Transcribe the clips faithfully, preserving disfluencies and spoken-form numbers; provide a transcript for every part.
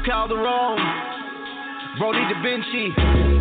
Calderon, Brody Da Vinci.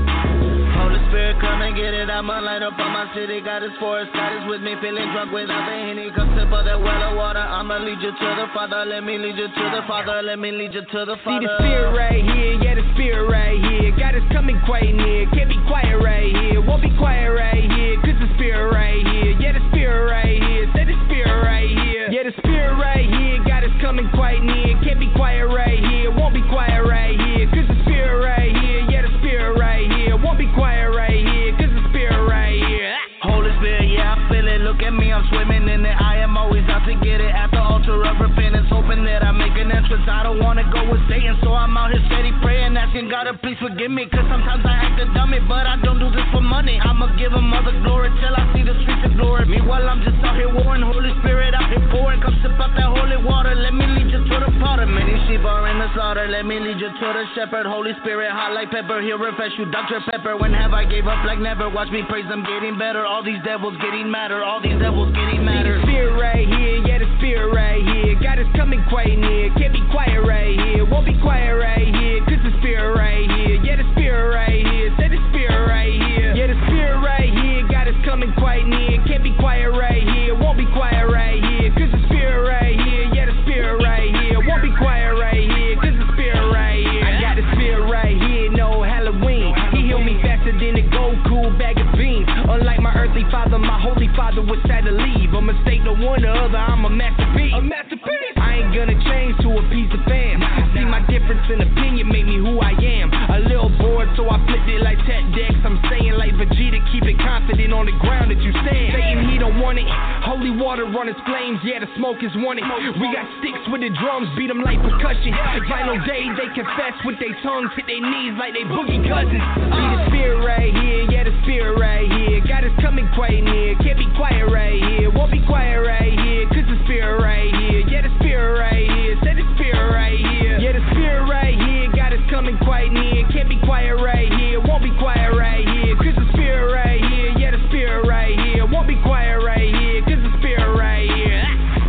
Holy Spirit, come and get it. I'ma light up on my city. God is for us, God is with me. Feeling drunk without the Henny. Come sip of that well of water. I'ma lead you to the Father. Let me lead you to the Father. Let me lead you to the Father. See the Spirit right here, yeah, the Spirit right here. God is coming quite near. Can't be quiet right here. Won't be quiet right here. Cause the Spirit right here. Yeah, the Spirit right here. Say the Spirit right here. Yeah, the Spirit right here. God is coming quite near. Can't be quiet right here. Won't be quiet right here. Cause the Spirit right here. Yeah, the Spirit right here. Won't be quiet right here. Cause the Spirit right here. Holy Spirit, yeah, I feel it. Look at me, I'm swimming in it. I am always out to get it. At the altar of repentance, hoping that I make an entrance. I don't wanna go with Satan, so I'm out here steady praying, asking God to please forgive me. Cause sometimes I act a dummy, but I don't do this for money. I'ma give him all the glory till I see the streets of glory. Meanwhile, I'm just out here warring. Holy Spirit out here pouring. Come sip out that holy water. Let me lead you to the Father. Many sheep are in the slaughter. Let me lead you to the shepherd. Holy Spirit, hot like pepper. He'll refresh you, Doctor Pepper. When have I gave up like never? Watch me praise, I'm getting better. All these devils getting madder. All these devils getting madder. See the Spirit right here. Yeah, the Spirit right here. God is coming quite near. Can't be quiet right here. Won't be quiet right here. Cause the Spirit right here. Yeah, the Spirit right here. Say the Spirit right here. Yeah, the Spirit right here. God is coming quite near. Can't be quiet right here. Won't be quiet right here. Cause the Spirit right here. Yeah, the Spirit right here. Won't be quiet right here. Cause the Spirit right here. I got the Spirit right here. No Halloween. He healed me faster than a Goku bag of beans. Unlike my earthly father, my holy father was sad to leave. A mistake, no one or other. I'm a masterpiece. A masterpiece. I ain't gonna change to a piece of fam. See, my difference in opinion make me who I am. A little bored, so I flipped it like Tech Decks. I'm saying like Vegeta, keep it confident on the ground that you stand. Satan, he don't want it. Holy water run his flames, yeah, the smoke is wanted. We got sticks with the drums, beat them like percussion. Final day, they confess with their tongues, hit their knees like they boogie cousins. See the Spirit right here, yeah, the Spirit right here. God is coming quite near, can't be quiet right here. Won't be quiet right here, cause the Spirit right here. Yeah, the Spirit right here, say the Spirit right here. Yeah, the Spirit right here, God is coming quite near. Can't be quiet right here, won't be quiet right here. Cause the Spirit right here, yeah, the Spirit right here. Won't be quiet right here, cause the Spirit right here.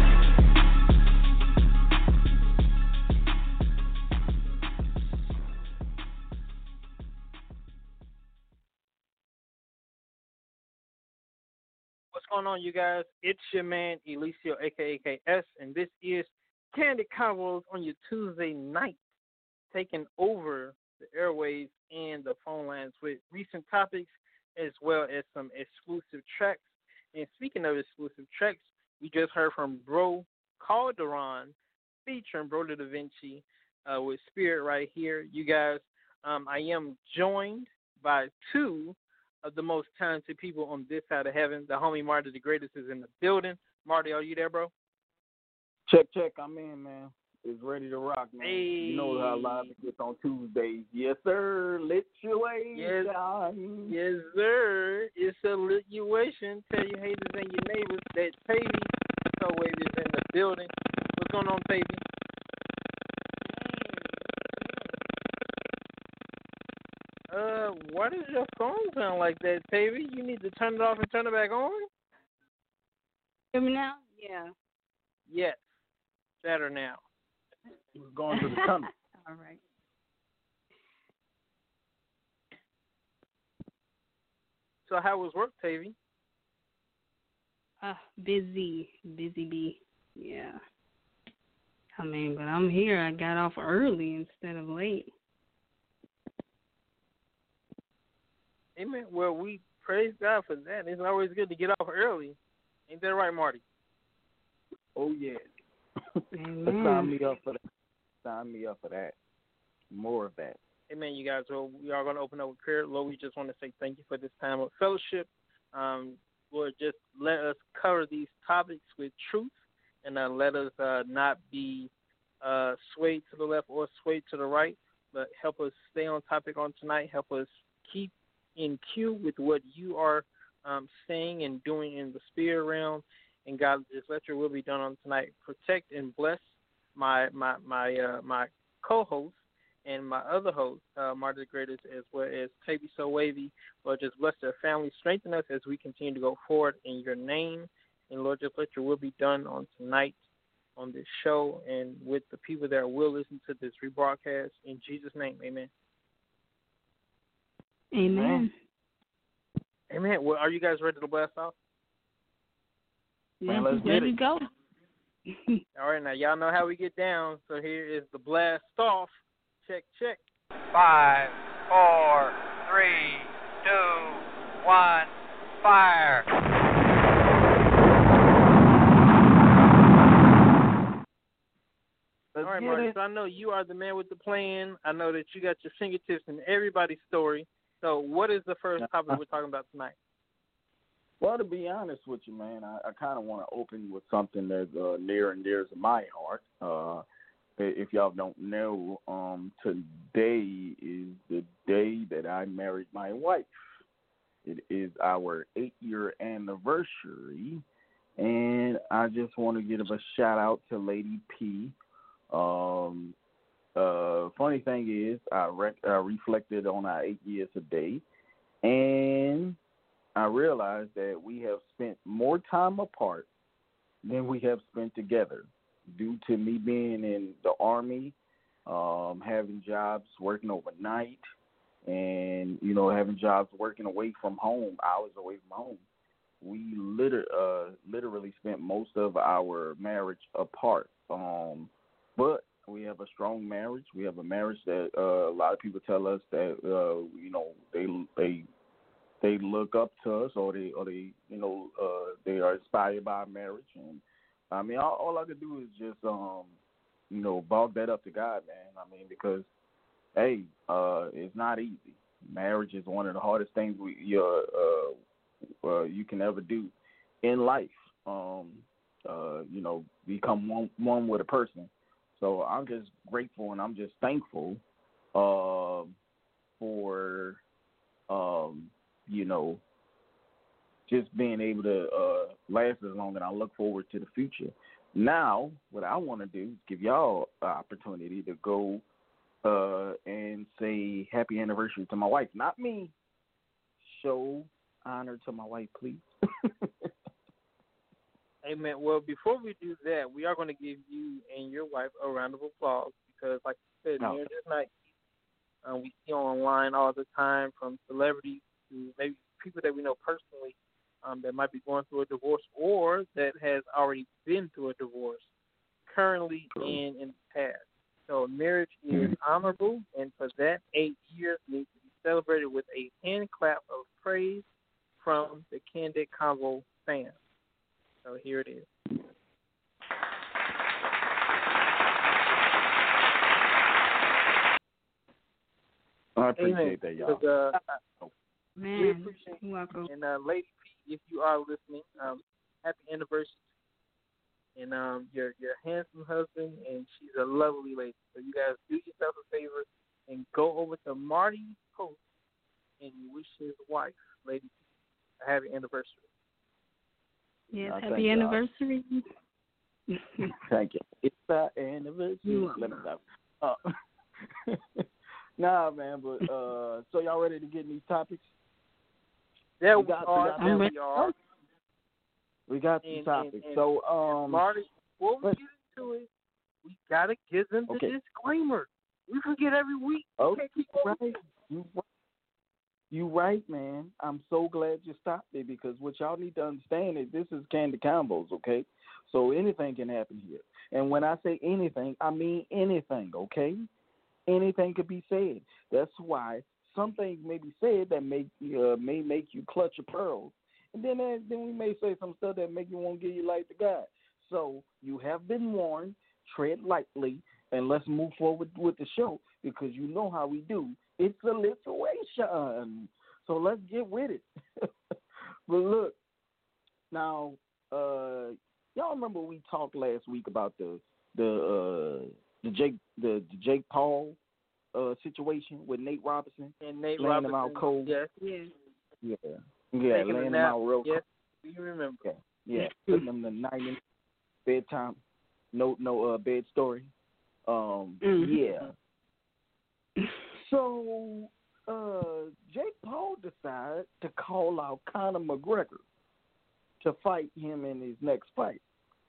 What's going on, you guys? It's your man, Eliseo, a k a. K S, and this is Candid Convos on your Tuesday night, taking over the airwaves and the phone lines with recent topics as well as some exclusive tracks. And speaking of exclusive tracks, we just heard from Bro Calderon featuring Brody Da Vinci uh, with Spirit right here. You guys, um, I am joined by two of the most talented people on this side of heaven. The homie Marty the Greatest is in the building. Marty, are you there, bro? Check, check. I'm in, man. It's ready to rock, man. Hey. You know how live it gets on Tuesdays. Yes, sir. Lit your way yes. down. Yes, sir. It's a lituation. Tell your haters and your neighbors that Pavy So Wave is in the building. What's going on, Pavy? Uh, why does your phone sound like that, Pavy? You need to turn it off and turn it back on? Hear me now? Yeah. Yes. Better now. We're going to the tunnel. All right. So how was work, Pavy? Uh, busy. Busy bee. Yeah. I mean, but I'm here. I got off early instead of late. Amen. Well, we praise God for that. It's always good to get off early. Ain't that right, Marty? Oh, yeah. Amen. Sign me up for that. Sign me up for that. More of that. Amen, you guys. Well, we are going to open up with prayer. Lord, we just want to say thank you for this time of fellowship. Um, Lord, just let us cover these topics with truth, and uh, let us uh, not be uh, swayed to the left or swayed to the right, but help us stay on topic on tonight. Help us keep in cue with what you are um, saying and doing in the spirit realm. And God, just let your will be done on tonight. Protect and bless my my my uh, my co-host and my other host, uh, Marty the Greatest, as well as Pavy So Wavy. Lord, just bless their family. Strengthen us as we continue to go forward in your name. And Lord, just let your will be done on tonight. on this show and with the people that will listen to this rebroadcast. In Jesus' name, amen. Amen. Amen. Well, are you guys ready to blast off? Man, let's get ready it. to go. All right, now y'all know how we get down, so here is the blast off. Check, check. Five, four, three, two, one, fire. All right, Mark, so I know you are the man with the plan. I know that you got your fingertips in everybody's story. So what is the first topic we're talking about tonight? Well, to be honest with you, man, I, I kind of want to open with something that's uh, near and dear to my heart. Uh, if y'all don't know, um, today is the day that I married my wife. It is our eight-year anniversary, and I just want to give a shout-out to Lady P. Um, uh, funny thing is, I, rec- I reflected on our eight years today, and I realized that we have spent more time apart than we have spent together due to me being in the Army, um, having jobs working overnight, and, you know, having jobs working away from home, hours away from home. We liter- uh, literally spent most of our marriage apart. Um, but we have a strong marriage. We have a marriage that uh, a lot of people tell us that, uh, you know, they they they look up to us, or they, or they, you know, uh, they are inspired by our marriage. And I mean, all, all I could do is just, um, you know, bulk that up to God, man. I mean, because hey, uh, it's not easy. Marriage is one of the hardest things we you, uh, uh, you can ever do in life. Um, uh, you know, become one one with a person. So I'm just grateful and I'm just thankful uh, for. Um, you know, just being able to uh, last as long, and I look forward to the future. Now, what I want to do is give y'all an opportunity to go uh, and say happy anniversary to my wife. Not me. Show honor to my wife, please. Amen. Well, before we do that, we are going to give you and your wife a round of applause because, like you said, No. marriage is not easy. Uh, we see online all the time from celebrities to maybe people that we know personally um, that might be going through a divorce or that has already been through a divorce, currently and in the past. So marriage is honorable, and for that, eight years needs to be celebrated with a hand clap of praise from the Candid Convo fans. So here it is. I appreciate Amen. that, y'all. Uh, Man, we appreciate you're welcome. And uh, Lady P, if you are listening, um, happy anniversary. And um, your your handsome husband, and she's a lovely lady. So you guys do yourself a favor and go over to Marty's post and wish his wife, Lady P, a happy anniversary. Yes, Uh, happy anniversary. Thank you. It's our anniversary. You Let me stop. Uh, nah, man, but uh, so y'all ready to get in these topics? Yeah, we we got, are. we got, There I'm we are. we got And, the topics. and, and, so, um, Marty, before we but, get into it, we gotta give them the okay. disclaimer. We forget every week. Oh, We can't keep right. going. You right. You right, man. I'm so glad you stopped it because what y'all need to understand is this is Candid Combos, okay? So anything can happen here. And when I say anything, I mean anything, okay? Anything could be said. That's why some things may be said that make uh, may make you clutch your pearls. And then uh, then we may say some stuff that make you want to give your life to God. So you have been warned. Tread lightly, and let's move forward with the show because you know how we do. It's alliteration. So let's get with it. But look, now, uh, y'all remember we talked last week about the the uh, the Jake the, the Jake Paul uh, situation with Nate Robinson And Nate laying Robinson, him out cold. yes. Yeah. Yeah, yeah, Taking a laying him nap. out real Yes, cold. we remember. Yeah, yeah, putting him the night in bedtime. No, no uh, bed story. Um, Mm-hmm. yeah. So, uh, Jake Paul decided to call out Conor McGregor to fight him in his next fight.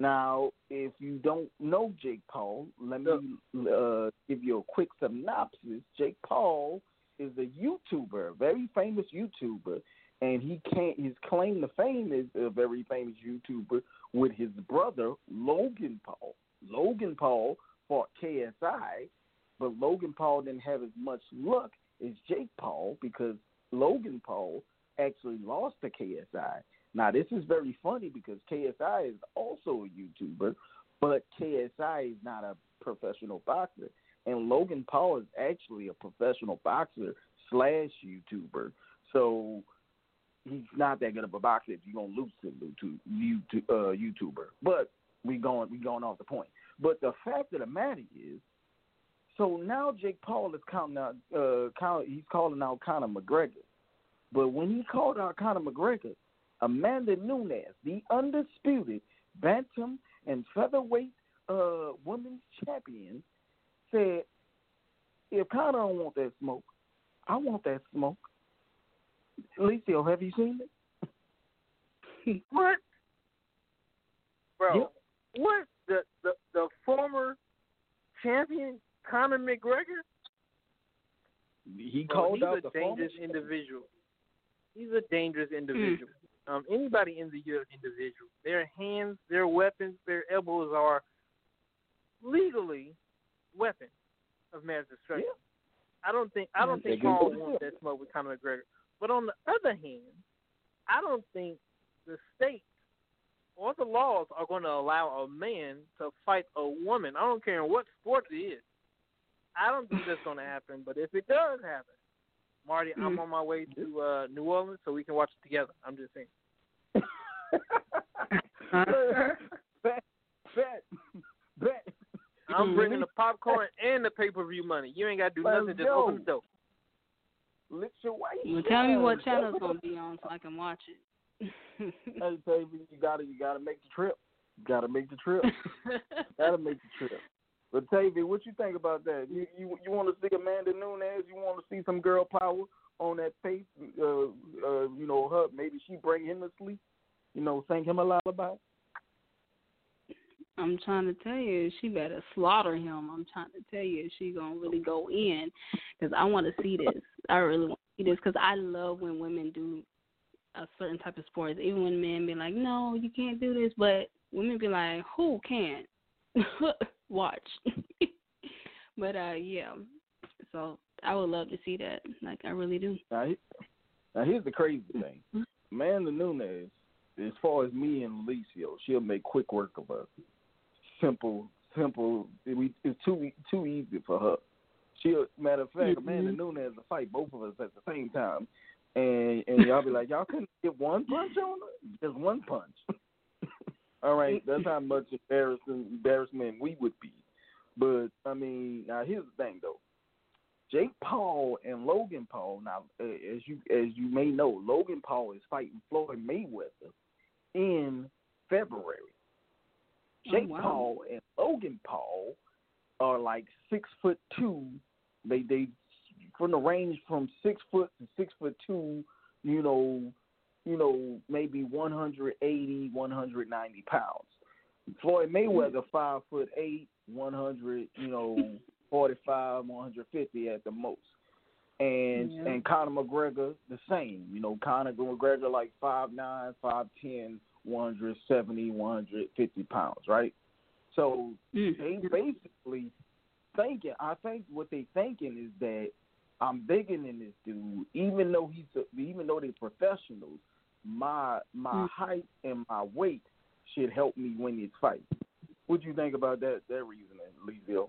Now, if you don't know Jake Paul, let me uh, give you a quick synopsis. Jake Paul is a YouTuber, a very famous YouTuber, and he can't. His claim to fame is a very famous YouTuber with his brother Logan Paul. Logan Paul fought K S I, but Logan Paul didn't have as much luck as Jake Paul because Logan Paul actually lost to K S I. Now, this is very funny because K S I is also a YouTuber, but K S I is not a professional boxer. And Logan Paul is actually a professional boxer slash YouTuber. So he's not that good of a boxer if you're going to lose to YouTube, uh, YouTuber. But we going we going off the point. But the fact of the matter is, so now Jake Paul is counting out, uh, count, he's calling out Conor McGregor. But when he called out Conor McGregor, Amanda Nunes, the undisputed bantam and featherweight uh, women's champion, said, if Conor don't want that smoke, I want that smoke. Alicia, have you seen it? What? Bro, yep. What? The, the, the former champion, Conor McGregor? He Bro, called he's out a the dangerous former individual. He's a dangerous individual. Mm. Um, anybody in the individual, their hands, their weapons, their elbows are legally weapons of mass destruction. Yeah. I don't think I don't think Paul wants that smoke with Conor McGregor. But on the other hand, I don't think the state or the laws are going to allow a man to fight a woman. I don't care what sport it is. I don't think that's going to happen. But if it does happen, Marty, mm-hmm. I'm on my way to uh, New Orleans so we can watch it together. I'm just saying. bet, bet, bet. I'm bringing the popcorn and the pay-per-view money. You ain't got to do Let's nothing. Just go. open the door. Lift your waist. Well, tell me what channel's going to be on so I can watch it. Hey, baby, you gotta, you gotta make the trip. You gotta make the trip. gotta make the trip. But Tavy, what you think about that? You, you, you want to see Amanda Nunes? You want to see some girl power on that pace? Uh, uh, you know, her maybe she bring him to sleep. You know, sing him a lullaby. I'm trying to tell you, she better slaughter him. I'm trying to tell you, she gonna really go in because I want to see this. I really want to see this because I love when women do a certain type of sports. Even when men be like, no, you can't do this, but women be like, who can't? Watch. But uh, yeah. So I would love to see that. Like I really do. Now, now here's the crazy thing, Amanda Nunes. As far as me and Alicio, she'll make quick work of us. Simple, simple. It, it's too too easy for her. She'll, matter of fact, mm-hmm. Amanda Nunes will fight both of us at the same time, and and y'all be like, y'all couldn't get one punch on her, just one punch. All right, that's how much embarrassing embarrassment we would be. But I mean, now here's the thing though. Jake Paul and Logan Paul. Now, as you as you may know, Logan Paul is fighting Floyd Mayweather in February. Jake oh, wow. Paul and Logan Paul are like six foot two. They they from the range from six foot to six foot two. You know, you know maybe one hundred eighty, one hundred ninety pounds. Floyd Mayweather five foot eight, one hundred. You know. forty-five, one hundred fifty at the most. And yeah. and Conor McGregor, the same. You know, Conor McGregor like five nine, five ten, one seventy, one fifty pounds, right? So mm. they basically thinking, I think what they thinking is that I'm bigger than this dude, even though he's a, even though they're professionals, my my mm. height and my weight should help me win this fight. What do you think about that that reasoning, Leesville?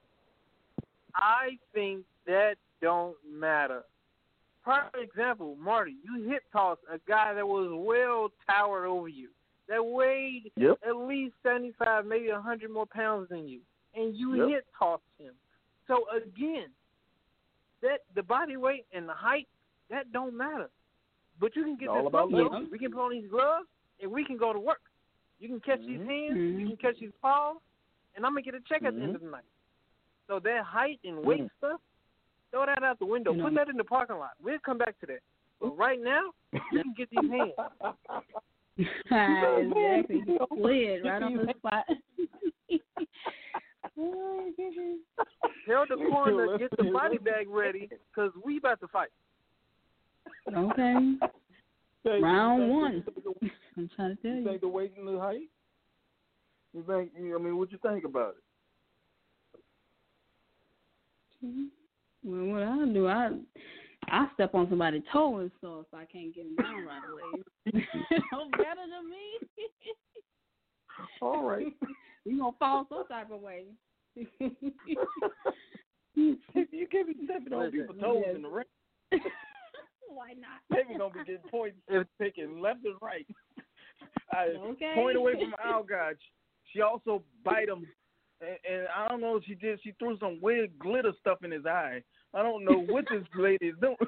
I think that don't matter. Prime example, Marty, you hit toss a guy that was well towered over you, that weighed yep. at least seventy-five, maybe one hundred more pounds than you, and you yep. hit tossed him. So again, that the body weight and the height, that don't matter. But you can get this smoke. We can put on these gloves, and we can go to work. You can catch mm-hmm. these hands, mm-hmm. you can catch these paws, and I'm going to get a check at mm-hmm. the end of the night. So that height and weight mm. stuff, throw that out the window. You Put know, that in the parking lot. We'll come back to that. But right now, you can get these hands. Exactly. You slid right on the spot. Oh, Tell the corner to get the body bag ready, because we about to fight. Okay. Round one. I'm trying to tell you. You think the weight and the height? You think? I mean, what you think about it? Well, what I do, I I step on somebody's toes, so if I can't get him down right away, no better than me. All right. You gonna fall some type of way. You can't be stepping on people's toes in the ring. Why not? Maybe gonna be getting points if taking left and right. I Okay. point away from our guy. She also bite him, and, and I don't know if she did. She threw some weird glitter stuff in his eye. I don't know what this lady is doing.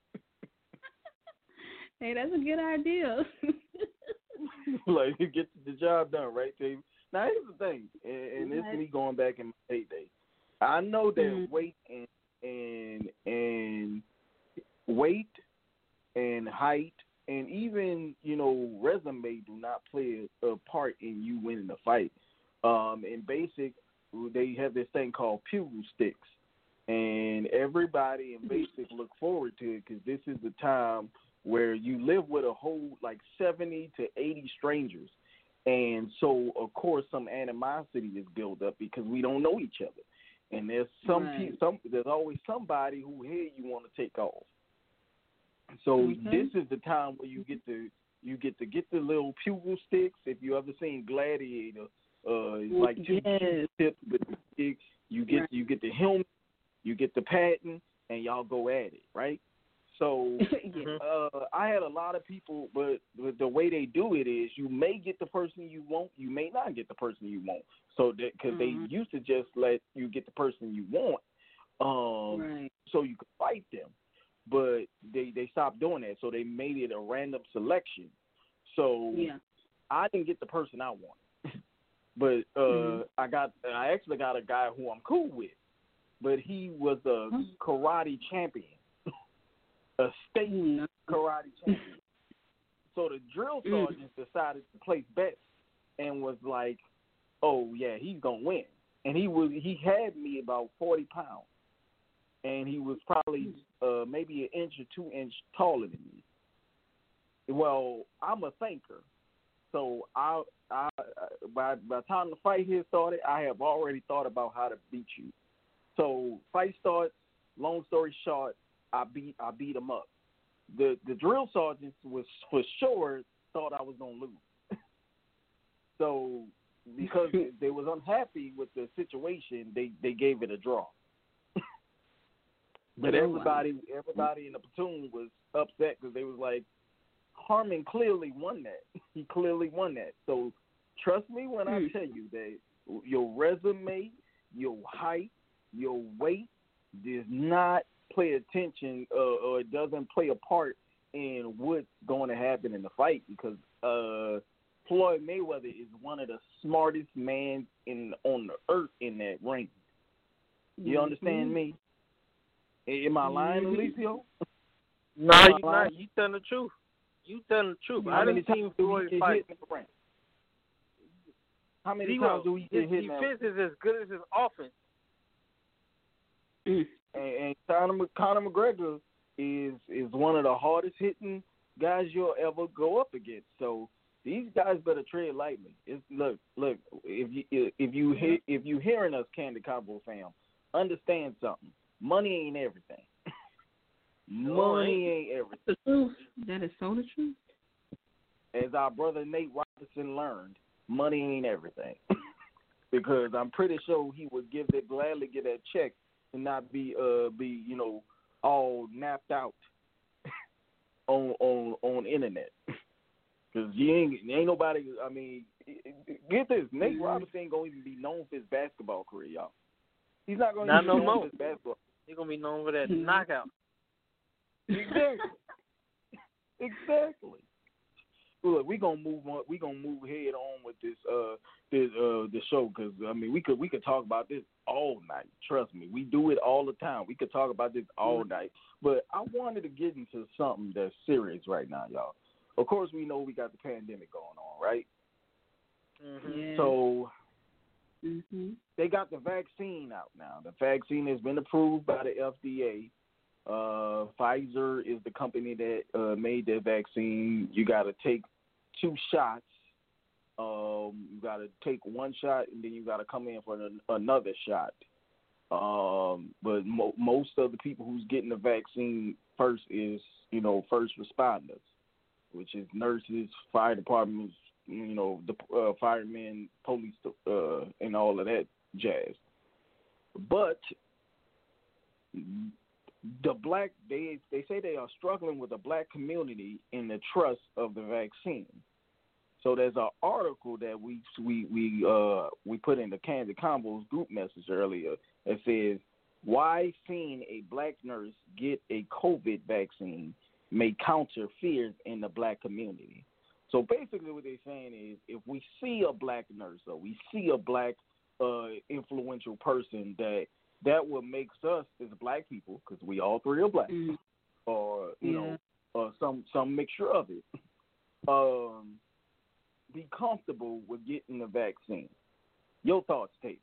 Hey, that's a good idea. Like, you get the job done, right, Dave? Now, here's the thing, and, and this is me going back in my heyday. I know that mm-hmm. weight and and and weight and height and even, you know, resume do not play a, a part in you winning the fight. Um, in basic, they have this thing called pugil sticks, and everybody in basic look forward to it because this is the time where you live with a whole like seventy to eighty strangers. And so, of course, some animosity is built up because we don't know each other. And there's some, right. pe- some there's always somebody who here you want to take off. So mm-hmm. this is the time where you get to you get to get the little pugil sticks. If you ever seen Gladiator, uh, it's like two yes. tips with the stick. You get right. you get the helmet, you get the patent, and y'all go at it, right? So yeah. uh, I had a lot of people, but, but the way they do it is you may get the person you want, you may not get the person you want. So because mm-hmm. they used to just let you get the person you want, um, right. so you could fight them. But they, they stopped doing that, so they made it a random selection. So yeah. I didn't get the person I wanted, but uh, mm-hmm. I got I actually got a guy who I'm cool with, but he was a mm-hmm. karate champion. A state mm-hmm. karate champion. So the drill sergeant mm-hmm. decided to place bets and was like, "Oh yeah, he's gonna win." And he was he had me about forty pounds, and he was probably uh, maybe an inch or two inch taller than me. Well, I'm a thinker, so I, I by by the time the fight here started, I have already thought about how to beat you. So fight starts. Long story short, I beat I beat him up. The the drill sergeant was for sure thought I was gonna lose. So because they was unhappy with the situation, they, they gave it a draw. But everybody everybody in the platoon was upset because they was like, Harmon clearly won that. He clearly won that. So trust me when I tell you that your resume, your height, your weight does not play attention uh, or it doesn't play a part in what's going to happen in the fight because uh, Floyd Mayweather is one of the smartest men in on the earth in that ring. You mm-hmm. understand me? Am I lying, Alicio? No, you're not. You telling the truth. You telling the truth. How I many didn't see Floyd get fight. hit in the ring? How many Zero. times do we get his hit? His defense is as good as his offense. Mm. And, and Conor, Conor McGregor is is one of the hardest hitting guys you'll ever go up against. So these guys better tread lightly. It's, look, look. If you if you hear, if you hearing us, Candid Convo fam, understand something. Money ain't everything. Money ain't everything. That is so the truth. As our brother Nate Robinson learned, money ain't everything. Because I'm pretty sure he would give that gladly get that check and not be uh be you know all napped out on on on internet. Because you ain't ain't nobody. I mean, get this, Nate Robinson ain't gonna even be known for his basketball career, y'all. He's not gonna not be no known more. for his basketball. He's gonna be known for that Mm-hmm. knockout. Exactly. Exactly. Look, we gonna move on. We gonna move head on with this uh this uh the show because I mean we could we could talk about this all night. Trust me, we do it all the time. We could talk about this all night. But I wanted to get into something that's serious right now, y'all. of course, we know we got the pandemic going on, right? Mm-hmm. Yeah. So mm-hmm. they got the vaccine out now. The vaccine has been approved by the F D A. Uh, Pfizer is the company that uh, made the vaccine. You got to take two shots. Um, you got to take one shot, and then you got to come in for an, another shot. Um, but mo- most of the people who's getting the vaccine first is, you know, first responders, which is nurses, fire departments, you know, the uh, firemen, police, uh, and all of that jazz. But the black, they they say they are struggling with the black community in the trust of the vaccine. So there's an article that we we we uh we put in the Candid Combos group message earlier that says why seeing a black nurse get a COVID vaccine may counter fears in the black community. So basically what they're saying is if we see a black nurse or we see a black uh, influential person, that that what makes us as black people, because we all three are black, mm. or you yeah. know, or some some mixture of it, um, be comfortable with getting the vaccine. Your thoughts, Stacey?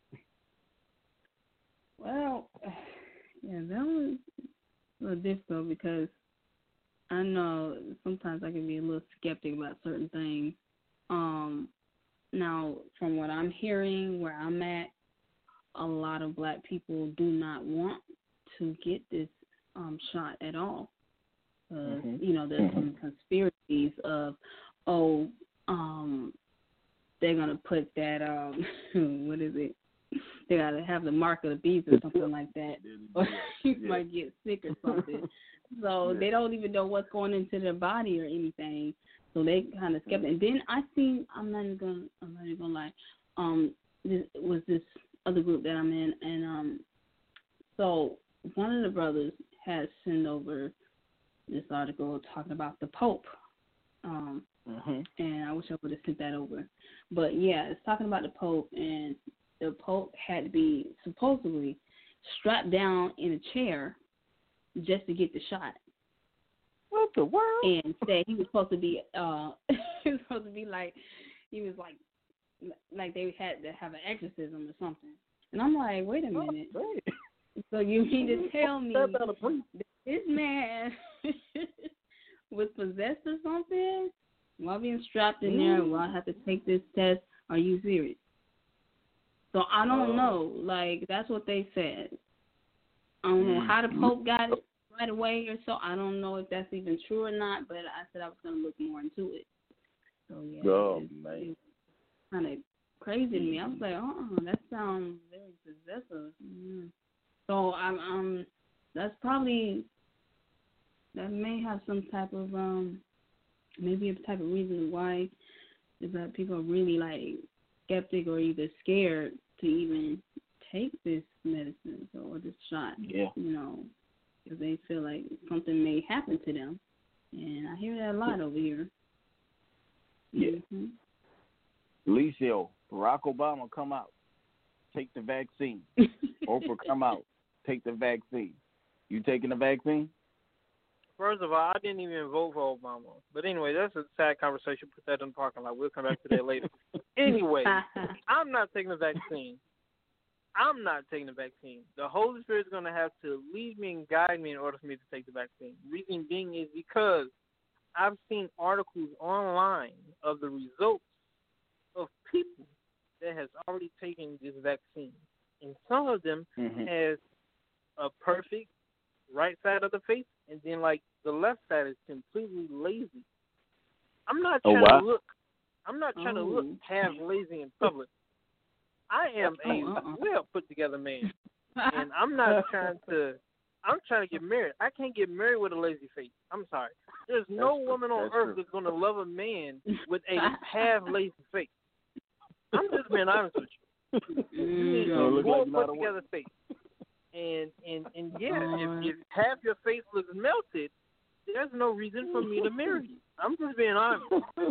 Well, yeah, that was a little difficult because I know sometimes I can be a little skeptic about certain things. Um, now, from what I'm hearing, where I'm at, a lot of black people do not want to get this um, shot at all. Uh, mm-hmm. You know, there's mm-hmm. some conspiracies of, oh, um, they're going to put that, um, what is it? They got to have the mark of the beast or something like that. Or you yeah. might get sick or something. So yeah. they don't even know what's going into their body or anything. So they kind of skeptic. And then I seen, I'm not even going to, I'm not even going to lie, um, this was this other group that I'm in. And um, so one of the brothers has sent over this article talking about the Pope. Um, mm-hmm. And I wish I would have sent that over. But yeah, it's talking about the Pope, and the Pope had to be supposedly strapped down in a chair just to get the shot. What the world? And said he was supposed to be, uh, he was supposed to be like, he was like, like they had to have an exorcism or something. And I'm like, wait a minute. Oh, so you mean to tell me that this man was possessed or something while being strapped in there? Will I have to take this test? Are you serious? So I don't know. Like, that's what they said. I don't know how the Pope got it right away or so. I don't know if that's even true or not, but I said I was going to look more into it. So, yeah. Oh, it, man. It kind of crazy to me. I was like, uh-uh, that sounds very possessive. Mm. So, I'm, um, that's probably, that may have some type of, um, maybe a type of reason why is that people are really, like, skeptic or either scared to even take this medicine or this shot, yeah. you know, because they feel like something may happen to them. And I hear that a lot over here. Yeah. Mm-hmm. Alicia, Barack Obama, come out. Take the vaccine. Oprah, come out. Take the vaccine. You taking the vaccine? First of all, I didn't even vote for Obama. But anyway, that's a sad conversation. Put that in the parking lot. We'll come back to that later. Anyway, I'm not taking the vaccine. I'm not taking the vaccine. The Holy Spirit is going to have to lead me and guide me in order for me to take the vaccine. Reason being is because I've seen articles online of the results of people that has already taken this vaccine. And some of them mm-hmm. has a perfect right side of the face, and then like the left side is completely lazy. I'm not trying oh, wow. to look. I'm not trying oh. to look half lazy in public. I am a uh-uh. well put together man, and I'm not trying to. I'm trying to get married. I can't get married with a lazy face. I'm sorry. There's no that's woman on earth true. that's going to love a man with a half lazy face. I'm just being honest with you. You need a well put together face. And and and yeah, uh, if, if half your face looks melted, there's no reason for me to marry you. I'm just being honest.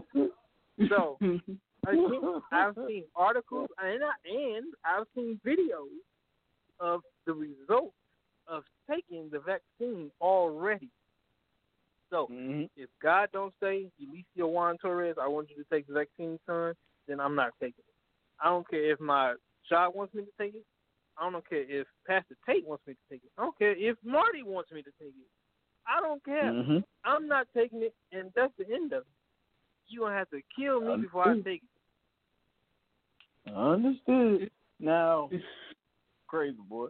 So again, I've seen articles and I, and I've seen videos of the results of taking the vaccine already. So, mm-hmm. if God don't say, Eliseo Juan Torres, I want you to take the vaccine, son, then I'm not taking it. I don't care if my job wants me to take it. I don't care if Pastor Tate wants me to take it. I don't care if Marty wants me to take it. I don't care. Mm-hmm. I'm not taking it, and that's the end of it. You're going to have to kill me Understood. before I take it. Understood. Now, crazy boy.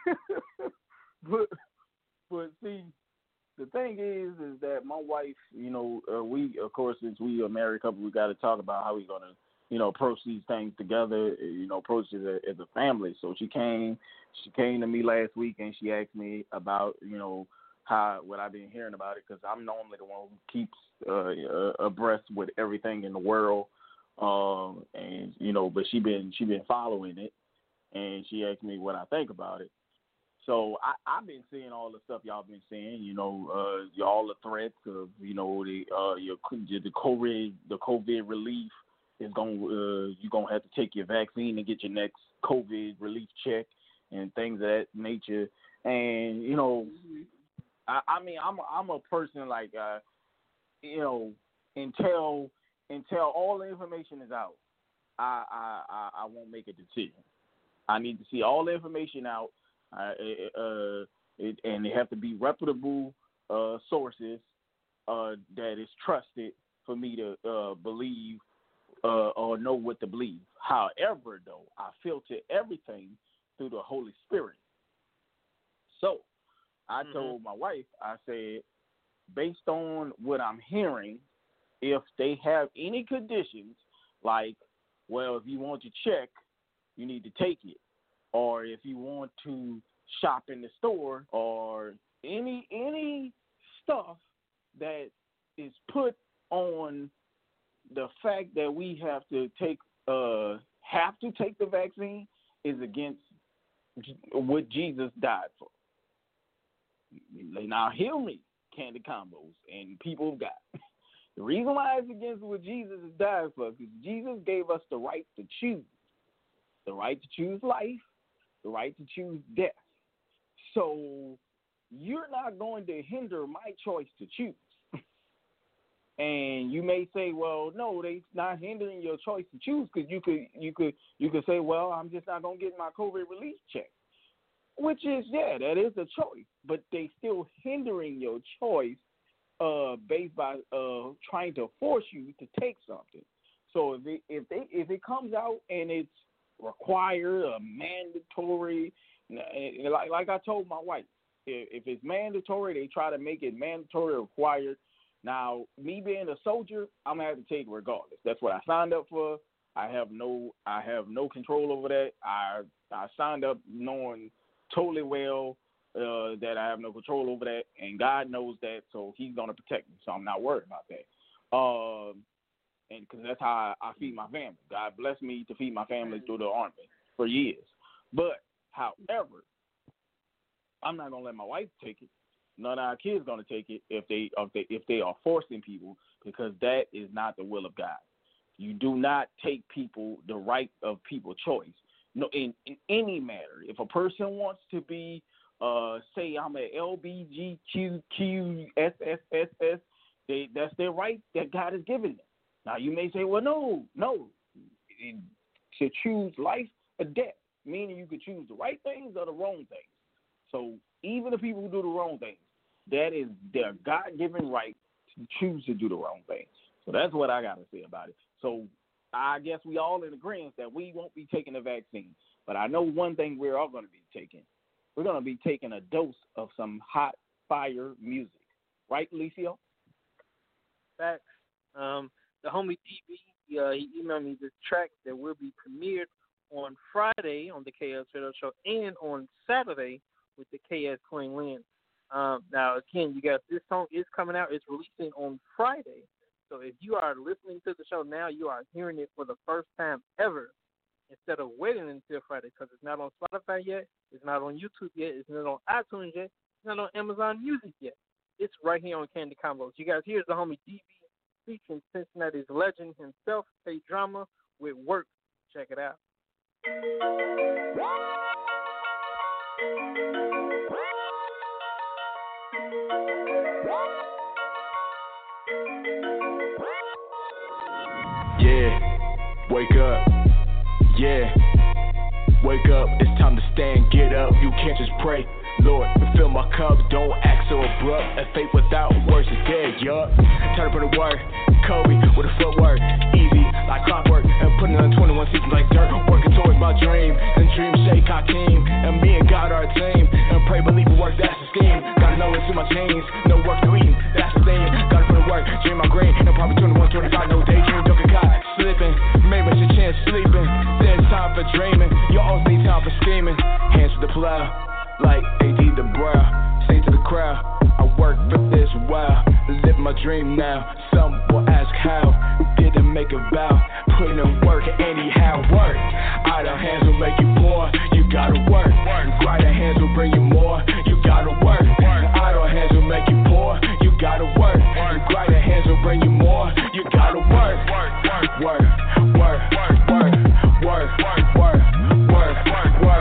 but, but see, the thing is, is that my wife, you know, uh, we, of course, since we a married couple, we got to talk about how we're going to, you know, approach these things together, you know, approach it as a, as a family. So she came, she came to me last week and she asked me about, you know, how, what I've been hearing about it, because I'm normally the one who keeps uh, abreast with everything in the world. Um, and, you know, but she been, she been following it, and she asked me what I think about it. So I, I've been seeing all the stuff y'all been seeing, you know, uh, all the threats of, you know, the, uh, your, the COVID, the COVID relief. Is going uh, you're gonna have to take your vaccine and get your next COVID relief check and things of that nature. And you know, mm-hmm. I, I mean, I'm a, I'm a person like uh, you know, until until all the information is out, I I, I, I won't make a decision. I need to see all the information out, uh, uh, it, and they have to be reputable uh, sources uh, that is trusted for me to uh, believe. Uh, or know what to believe. However, though, I filter everything through the Holy Spirit. So I mm-hmm. told my wife, I said, based on what I'm hearing, if they have any conditions, like, well, if you want to check, you need to take it. Or if you want to shop in the store, or any any stuff that is put on the fact that we have to take uh, have to take the vaccine is against what Jesus died for. Now hear me, Candy Combos and people of God. The reason why it's against what Jesus has died for is Jesus gave us the right to choose. The right to choose life, the right to choose death. So you're not going to hinder my choice to choose. And you may say, well, no, they're not hindering your choice to choose, because you could you could you could say, well, I'm just not gonna get my COVID relief check, which is yeah, that is a choice, but they still hindering your choice, uh, based by uh trying to force you to take something. So if it, if they if it comes out and it's required or mandatory, like like I told my wife, if, if it's mandatory, they try to make it mandatory or required. Now, me being a soldier, I'm gonna have to take it regardless. That's what I signed up for. I have no, I have no control over that. I, I signed up knowing totally well uh, that I have no control over that, and God knows that, so He's gonna protect me. So I'm not worried about that. Um, and because that's how I, I feed my family. God blessed me to feed my family through the Army for years. But, however, I'm not gonna let my wife take it. None of our kids going to take it if they, if they if they are forcing people, because that is not the will of God. You do not take people the right of people's choice. No, in, in any matter. If a person wants to be, uh, say I'm a L B G Q Q S S S S, they that's their right that God has given them. Now you may say, well, no, no, to choose life or death, meaning you could choose the right things or the wrong things. So even the people who do the wrong things, that is their God-given right to choose to do the wrong thing. So that's what I got to say about it. So I guess we all in agreement that we won't be taking the vaccine. But I know one thing we're all going to be taking. We're going to be taking a dose of some hot fire music. Right, Licio? Facts. Um, the homie D B, uh, he emailed me this track that will be premiered on Friday on the K S Radio Show and on Saturday with the K S Queen Lynn. Um, now, again, you guys, this song is coming out. It's releasing on Friday. So if you are listening to the show now, you are hearing it for the first time ever instead of waiting until Friday, because it's not on Spotify yet. It's not on YouTube yet. It's not on iTunes yet. It's not on Amazon Music yet. It's right here on Candy Combos. You guys, here's the homie D B featuring Cincinnati's legend himself, Tay Drama, with Work. Check it out. Yeah, wake up. Yeah, wake up. It's time to stand, get up. You can't just pray. Lord, fill my cup, don't act so abrupt. A faith without words is dead, yup. Time to put a word, Kobe with a footwork. Easy, like clockwork, and putting on twenty-one seasons like dirt. Working towards my dream, and dream shake Hakeem. And me and God are a team, and pray, believe, and work, that's the scheme. Gotta know it's in my chains, no work, no eating, that's the thing. Gotta put in work, dream my green, and probably twenty-one, twenty-five, no daydream. Don't get caught slipping, maybe it's your chance sleeping. Then it's time for dreaming, you also need time for scheming. Hands to the plow. Like A D the brow, say to the crowd, I work for this while, live my dream now. Some will ask how, didn't make a vow, put in work anyhow. Work, idle hands will make you poor, you gotta work. Brighter hands will bring you more, you gotta work. Idle hands will make you poor, you gotta work. Brighter hands will bring you more, you gotta work. Work, work, work, work, work, work, work, work.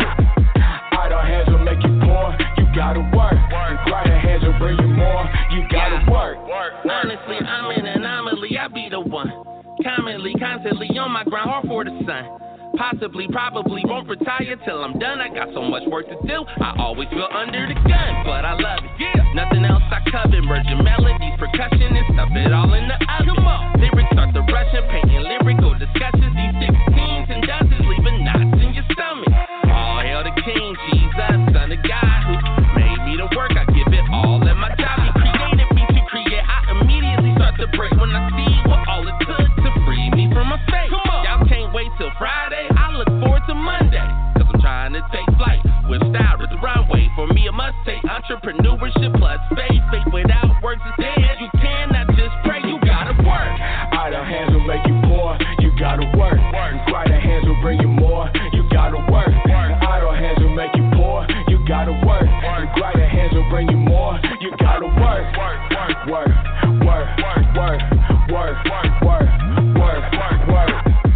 Idle hands will make you poor, you gotta work. Brighter hands will bring you more, you gotta work. Honestly, I'm an anomaly, I be the one. Commonly, constantly on my grind, hard for the sun. Possibly, probably won't retire till I'm done. I got so much work to do, I always feel under the gun. But I love it, yeah. Nothing else I covet. Merging melodies, percussion, and stuff it all in the oven. Come on. Lyrics start the rushing, painting lyrical discussions. These sixteens and dozens leaving knots in your stomach. All hail the King, Jesus, son of God, who made me to work. I give it all in my job. He created me to create. I immediately start to break when I see what all it took to free me from my fate. Y'all can't wait till Friday. I look forward to Monday, cause I'm trying to take flight with style with the runway. For me, I must take entrepreneurship plus faith. Faith without works is dead. You cannot just pray, you gotta work. Idle hands will make you poor, you gotta work. Brighter hands will bring you more, you gotta work. Idle hands will make you poor, you gotta work. Brighter hands will bring you more, you gotta work. Work, work, work, work, work, work, work, work.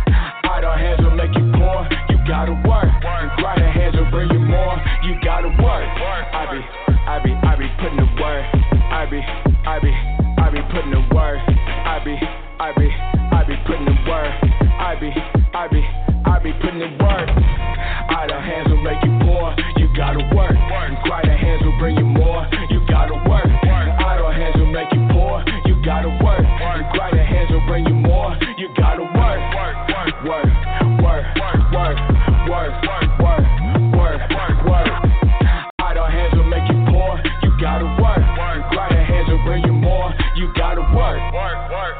Idle hands will make you poor, you gotta work. Brighter hands will bring you more, you gotta work. I be, I be, I be putting the work. I be, I be, I be putting the work. I be, I be, I be putting the work. I be, I be, I be putting the work. Idle hands will make you poor, you gotta work. Brighter hands will bring you more, you gotta work. Idle hands will make you poor, you gotta work. Brighter hands will bring you more, you gotta work. Work, work, work, work, work, work, work, work. Idle hands will make you poor, you gotta work. Brighter hands will bring you more, you gotta work. Work, work.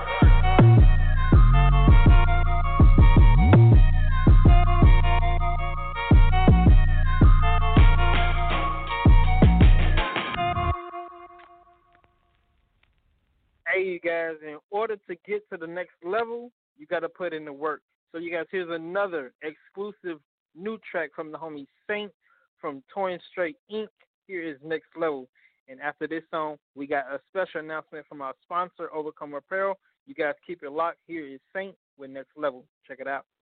Hey, you guys, in order to get to the next level, you got to put in the work. So, you guys, here's another exclusive new track from the homie Saint from Torn Straight Incorporated. Here is Next Level. And after this song, we got a special announcement from our sponsor, Overcome Apparel. You guys keep it locked. Here is Saint with Next Level. Check it out.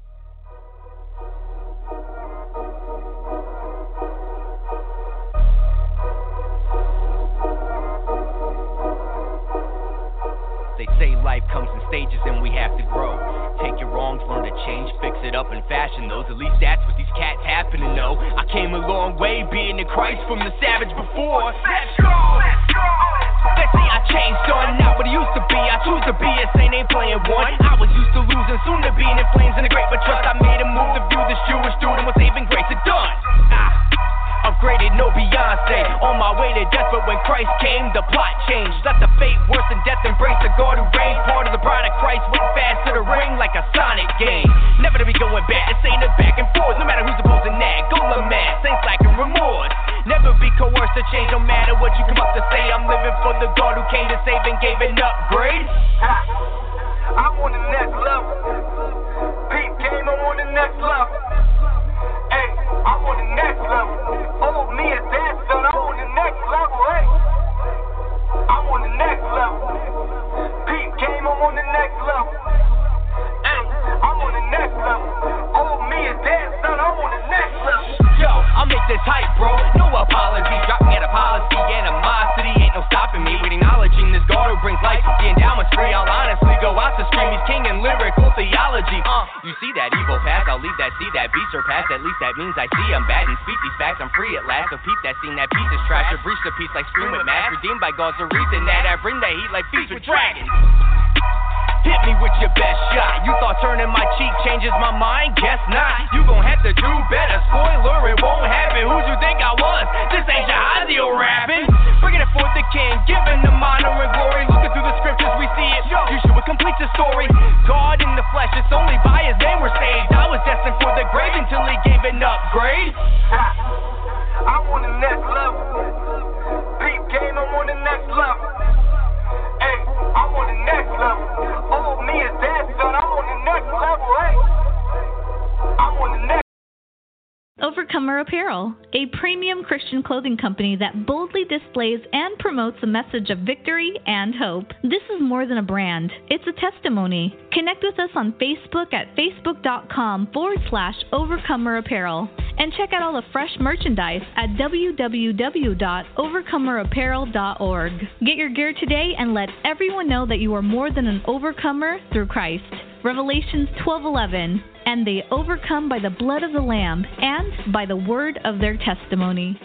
They say life comes in stages and we have to grow. Take your wrongs, learn to change, fix it up and fashion those. At least that's what these cats happen to know. I came a long way being in Christ from the savage before. Let's go, let's go. They say I changed, son, not what I used to be. I choose to be a saint, ain't playing one. I was used to losing, soon to being in flames in a great but trust. I made a move to view this Jewish dude and was saving grace it done. Ah. Upgraded, no Beyonce. On my way to death, but when Christ came, the plot changed. Let the fate worse than death embrace the God who reigned. Part of the bride of Christ went fast to the ring like a Sonic game. Never to be going back, it's ain't a back and forth. No matter who's opposing that, go lament. Saints lacking remorse. Never be coerced to change, no matter what you come up to say. I'm living for the God who came to save and gave an upgrade. I'm on the next level. Pete came, I'm on the next level. Hey, I'm on the next level. Oh, me and that son, I'm on the next level. Hey, I'm on the next level. Pete came, I'm on the next level. Hey, I'm on the next level. Oh, me and that son, I'm on the next level. Yo, I'll make this hype, bro. No apology. Dropping at a policy, animosity. Ain't no stopping me with acknowledging this God who brings life. The king in lyrical theology. Uh, you see that evil path, I'll leave that, see that beast surpassed. At least that means I see I'm bad and speak these facts. I'm free at last, so peep that scene, that piece is trash. Or breach the peace like scream with mass. Redeemed by God's the reason that I bring that heat like feast with dragons. Hit me with your best shot. You thought turning my cheek changes my mind? Guess not. You gon' have to do better. Spoiler, it won't happen. Who'd you think I was? This ain't Jahazio rapping. Bringing it for the king, giving him honor and glory. Looking through the scriptures, we see it. Yeshua completes the story. God in the flesh, it's only by his name we're saved. I was destined for the grave until he gave an upgrade. I'm on the next level. Deep game, I'm on the next level. Hey, I'm on the next level. Oh, me is that son. I'm on the next level. Hey, I'm on the next. Overcomer Apparel, a premium Christian clothing company that boldly displays and promotes a message of victory and hope. This is more than a brand, it's a testimony. Connect with us on Facebook at facebook.com forward slash Overcomer Apparel and check out all the fresh merchandise at w w w dot overcomer apparel dot org. Get your gear today and let everyone know that you are more than an overcomer through Christ. Revelations twelve eleven, and they overcome by the blood of the Lamb and by the word of their testimony.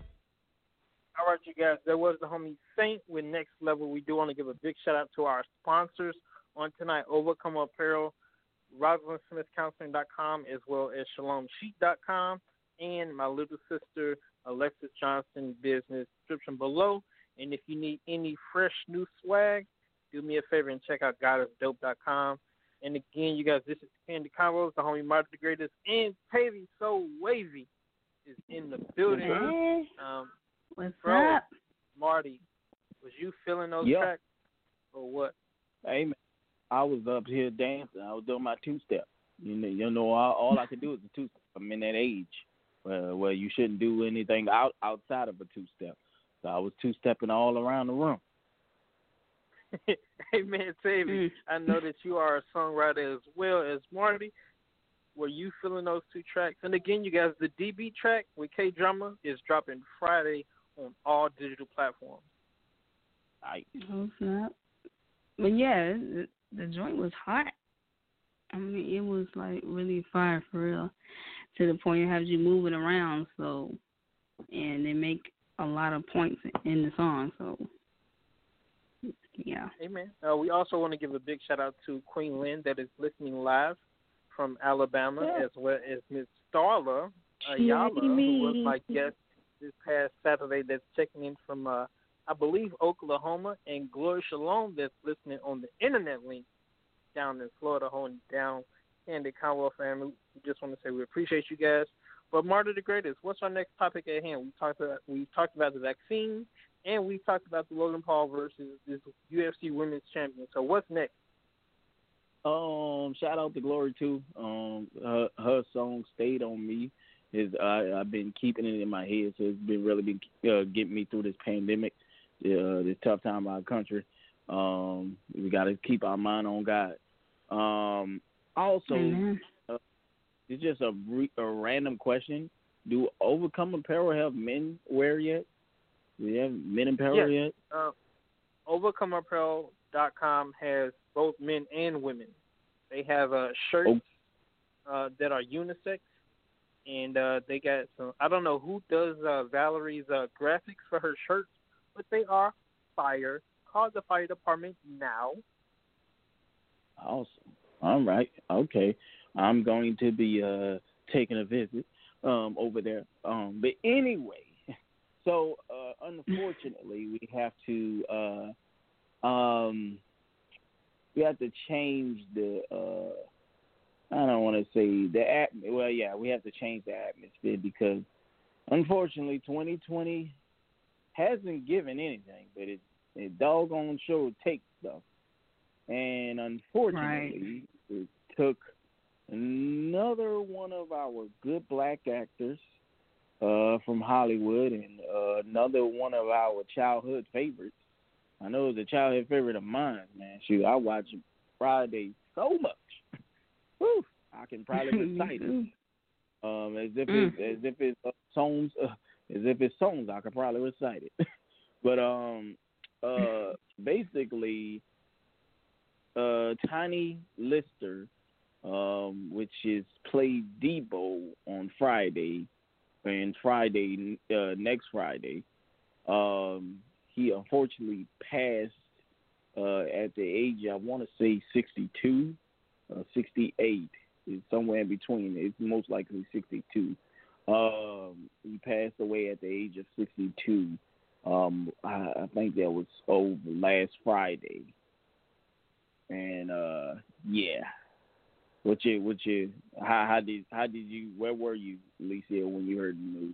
All right, you guys, that was the homie Saint with Next Level. We do want to give a big shout out to our sponsors on tonight, Overcome Apparel, Rosalind Smith Counseling dot com, as well as Shalom Sheet dot com, and my little sister, Alexis Johnson Business, description below. And if you need any fresh new swag, do me a favor and check out goddess dope dot com. And again, you guys, this is Candy Convos, the homie Marty the Greatest, and Tavy So Wavy is in the building. Hey. Um, What's bro, up? Marty, was you feeling those Yep. tracks or what? Hey, man, I was up here dancing. I was doing my two-step. You know, you know all, all I could do is a two-step. I'm in that age where, where you shouldn't do anything out outside of a two-step. So I was two-stepping all around the room. Hey, man, Tavy, mm. I know that you are a songwriter as well as Marty. Were you feeling those two tracks? And again, you guys, the D B track with K-Drama is dropping Friday on all digital platforms. I Oh, snap. But yeah, the, the joint was hot. I mean, it was like really fire for real, to the point it has you moving around. So, and they make a lot of points in the song. So, yeah. Amen. Uh, we also want to give a big shout out to Queen Lynn that is listening live from Alabama, yeah. as well as Miss Starla Ayala, who was my guest this past Saturday. That's checking in from, uh, I believe, Oklahoma, and Gloria Shalom that's listening on the internet link down in Florida, holding down Candy Convo family. We just want to say we appreciate you guys. But Marty the Greatest, what's our next topic at hand? We talked about we talked about the vaccine, and we talked about the Logan Paul versus this U F C Women's Champion. So what's next? Um, shout out to Glory too. Um, her her song "Stayed on Me" is I I've been keeping it in my head, so it's been really been uh, getting me through this pandemic, uh, this tough time in our country. Um, we got to keep our mind on God. Um, also, mm-hmm. uh, it's just a, a random question: do Overcome Apparel have men wear yet? Do they have men apparel yes. yet? Uh, overcome apparel dot com has both men and women. They have uh, shirts oh. uh, that are unisex, and uh, they got some. I don't know who does uh, Valerie's uh, graphics for her shirts, but they are fire. Call the fire department now. Awesome. All right. Okay. I'm going to be uh, taking a visit um, over there. Um, but anyway, so uh, unfortunately, we have to uh, um, we have to change the. Uh, I don't want to say the at. Well, yeah, we have to change the atmosphere because unfortunately, twenty twenty hasn't given anything, but it it doggone sure takes stuff. And unfortunately, right. it took another one of our good black actors uh, from Hollywood and uh, another one of our childhood favorites. I know it's a childhood favorite of mine, man. Shoot, I watch Friday so much. Whew, I can probably recite it. Um, as if mm. it's as if it's uh, songs, uh, as if it's songs, I could probably recite it. But um, uh, basically. uh, Tiny Lister, um, which is played Debo on Friday, and Friday uh, next Friday. Um, he unfortunately passed uh, at the age, I want to say sixty-two, uh, sixty-eight. It's somewhere in between. It's most likely sixty-two. Um, he passed away at the age of sixty-two. Um, I, I think that was over last Friday. And uh, yeah, what you, what you, how, how did, how did you, where were you, Lisa, when you heard the news?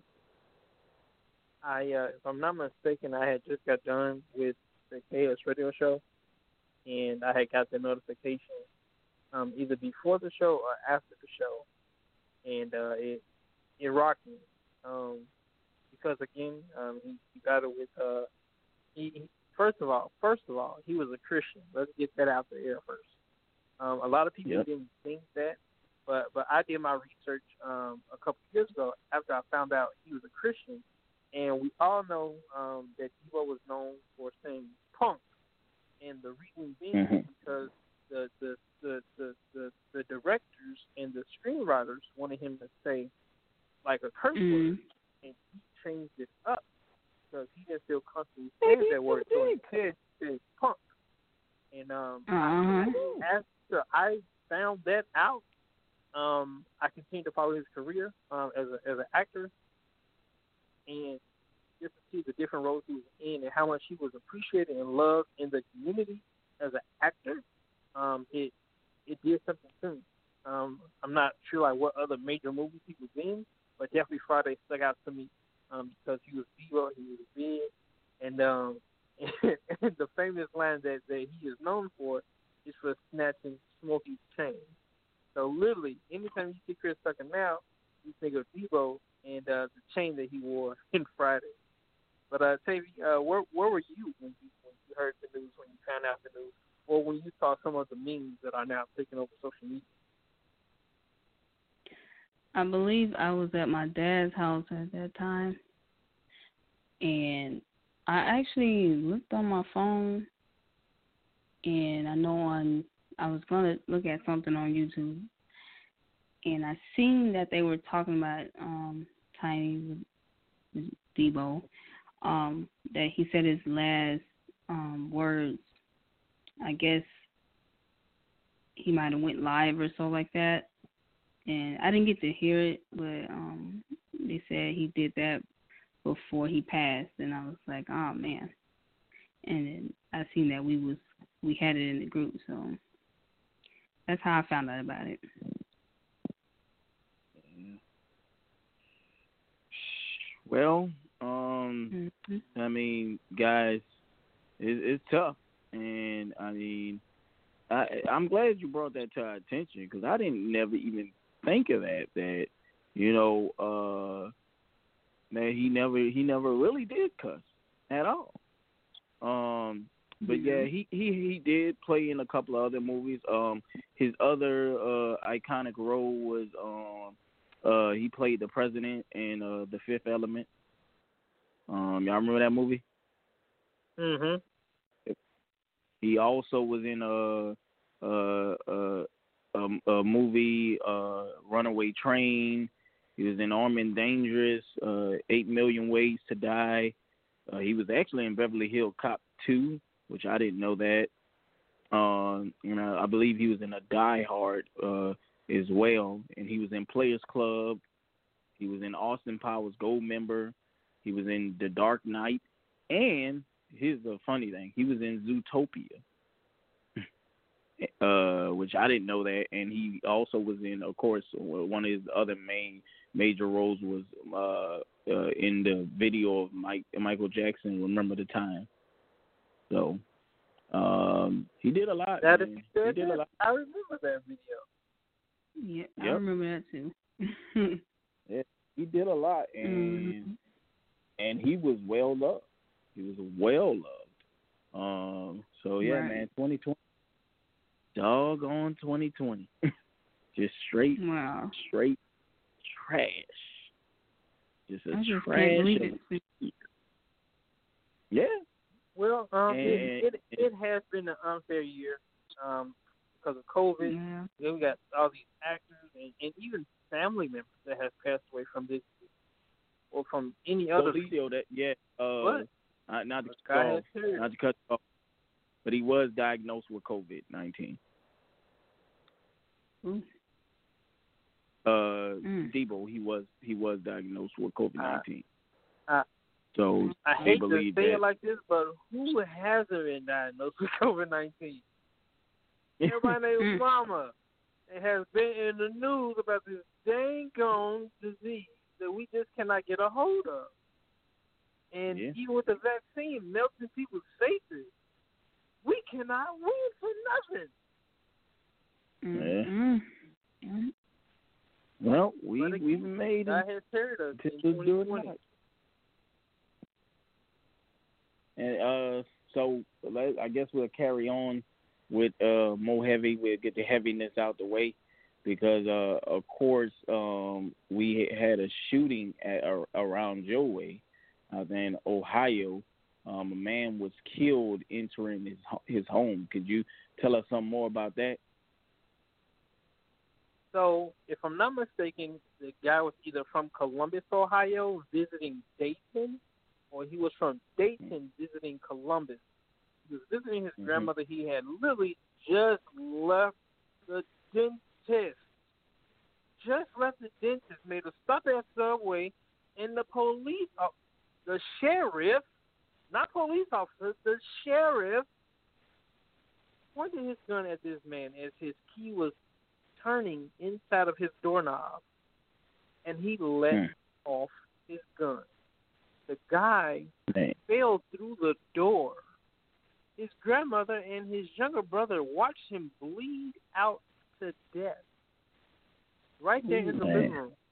I, uh, if I'm not mistaken, I had just got done with the K S radio show, and I had got the notification um, either before the show or after the show, and uh, it it rocked me um, because again, um, he, he got it with uh, he, he first of all, first of all, he was a Christian. Let's get that out there first. Um, a lot of people yep. didn't think that, but but I did my research um, a couple of years ago after I found out he was a Christian. And we all know um, that Debo was known for saying punk, and the reason being mm-hmm. because the the, the the the the directors and the screenwriters wanted him to say like a curse mm-hmm. word, and he changed it up because he didn't feel comfortable saying that word, so he said, said punk. And um, uh-huh. after I found that out, um, I continued to follow his career um, as a as an actor. And just to see the different roles he was in and how much he was appreciated and loved in the community as an actor, um, it it did something to me. Um, I'm not sure like what other major movies he was in, but definitely Friday stuck out to me um, because he was Debo, he was big, and um, and the famous line that, that he is known for is for snatching Smokey's chain. So literally, anytime you see Chris Tucker now, you think of Debo and uh, the chain that he wore in Friday. But uh, Tavy, uh, where where were you when you when you heard the news, when you found out the news, or when you saw some of the memes that are now taking over social media? I believe I was at my dad's house at that time, and I actually looked on my phone, and I know on I was gonna look at something on YouTube. And I seen that they were talking about um, Tiny Debo, um, that he said his last um, words. I guess he might have went live or so like that. And I didn't get to hear it, but um, they said he did that before he passed. And I was like, oh, man. And then I seen that we was we had it in the group, so that's how I found out about it. Well, um, mm-hmm. I mean, guys, it, it's tough, and I mean, I, I'm glad you brought that to our attention because I didn't never even think of that. That you know, uh, that he never he never really did cuss at all. Um, but mm-hmm. yeah, he, he he did play in a couple of other movies. Um, his other uh, iconic role was um. Uh, he played the president in uh, The Fifth Element. Um, y'all remember that movie? Mm-hmm. He also was in a a, a, a, a movie, uh, Runaway Train. He was in Armed and Dangerous, uh, Eight Million Ways to Die. Uh, he was actually in Beverly Hills Cop two, which I didn't know that. Um, you know, I believe he was in a Die Hard uh, as well, and he was in Players Club. He was in Austin Powers Goldmember. He was in The Dark Knight, and here's the funny thing: he was in Zootopia, uh, which I didn't know that. And he also was in, of course, one of his other main major roles was uh, uh, in the video of Mike Michael Jackson, Remember the Time. So um, he did a lot. That man. Is, he did a lot. I remember that video. Yeah, yep. I remember that too. Yeah, he did a lot, and mm-hmm. and he was well loved. He was well loved. Um. So yeah, right. man, twenty twenty, doggone twenty twenty, just straight, wow, straight trash. Just a I just trash. Can't believe it. Yeah. Well, um, and, it, it it has been an unfair year um, because of COVID. Yeah. Then we got all these actors and, and even family members that have passed away from this or from any other. Policio, that yeah. Uh, what? Uh, not to This cut guy off, has serious. not to cut off, but he was diagnosed with COVID nineteen. Mm. Uh, Mm. Debo, he was he was diagnosed with COVID nineteen. Uh, uh, so I they hate to believe say that. it like this, but who hasn't been diagnosed with COVID nineteen? Everybody named Mama. It has been in the news about this dang gone disease that we just cannot get a hold of. And Yeah. even with the vaccine melting people's faces, we cannot win for nothing. Mm-hmm. Yeah. Well, we But again, we've made God it has carried us to in do twenty it twenty. right. And uh, so let, I guess we'll carry on with uh more heavy. We'll get the heaviness out the way because uh, of course, um, we had a shooting at uh, around Joey, uh, in Ohio. Um, a man was killed entering his his home. Could you tell us some more about that? So, if I'm not mistaken, the guy was either from Columbus, Ohio, visiting Dayton, or he was from Dayton visiting Columbus. He was visiting his Mm-hmm. grandmother. He had literally just left the dentist. Just left the dentist, made a stop at Subway, and the police, uh, the sheriff, not police officer, the sheriff, pointed his gun at this man as his key was turning inside of his doorknob, and he let Hmm. off his gun. The guy Man. fell through the door. His grandmother and his younger brother watched him bleed out to death right there in the Man. living room.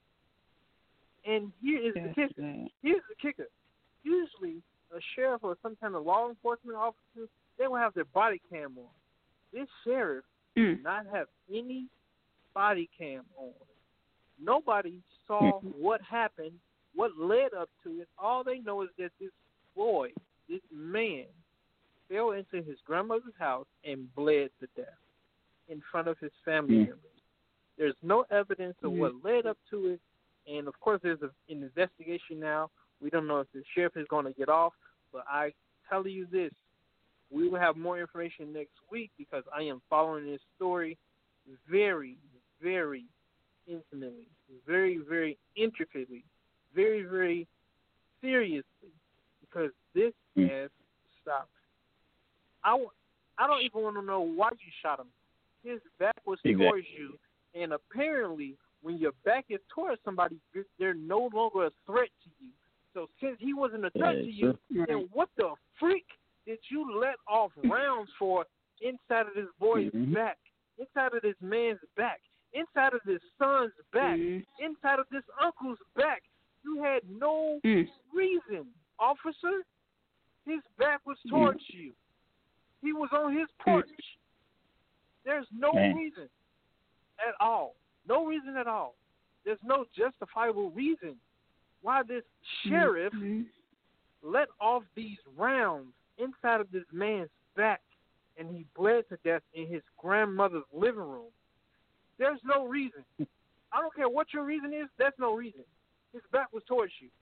And here is the That's kicker. sad. Here's the kicker. Usually, a sheriff or some kind of law enforcement officer, they will have their body cam on. This sheriff Mm. did not have any body cam on. Nobody saw what happened, what led up to it. All they know is that this boy, this man, fell into his grandmother's house and bled to death in front of his family Mm. members. There's no evidence of Mm. what led up to it, and of course there's a, an investigation now. We don't know if the sheriff is going to get off, but I tell you this, we will have more information next week because I am following this story very, very intimately, very, very intricately, very, very seriously, because this Mm. has stopped. I, w- I don't even want to know why you shot him. His back was Exactly. towards you, and apparently when your back is towards somebody, you're- they're no longer a threat to you. So since he wasn't a threat Yeah, to you, sure. then what the freak did you let off rounds for inside of this boy's Mhm. back, inside of this man's back, inside of this son's back, Mm. inside of this uncle's back? You had no Mm. reason, officer. His back was towards you. He was on his porch. There's no Man. reason at all. No reason at all. There's no justifiable reason why this sheriff Mm. let off these rounds inside of this man's back and he bled to death in his grandmother's living room. There's no reason. I don't care what your reason is, that's no reason. His back was towards you.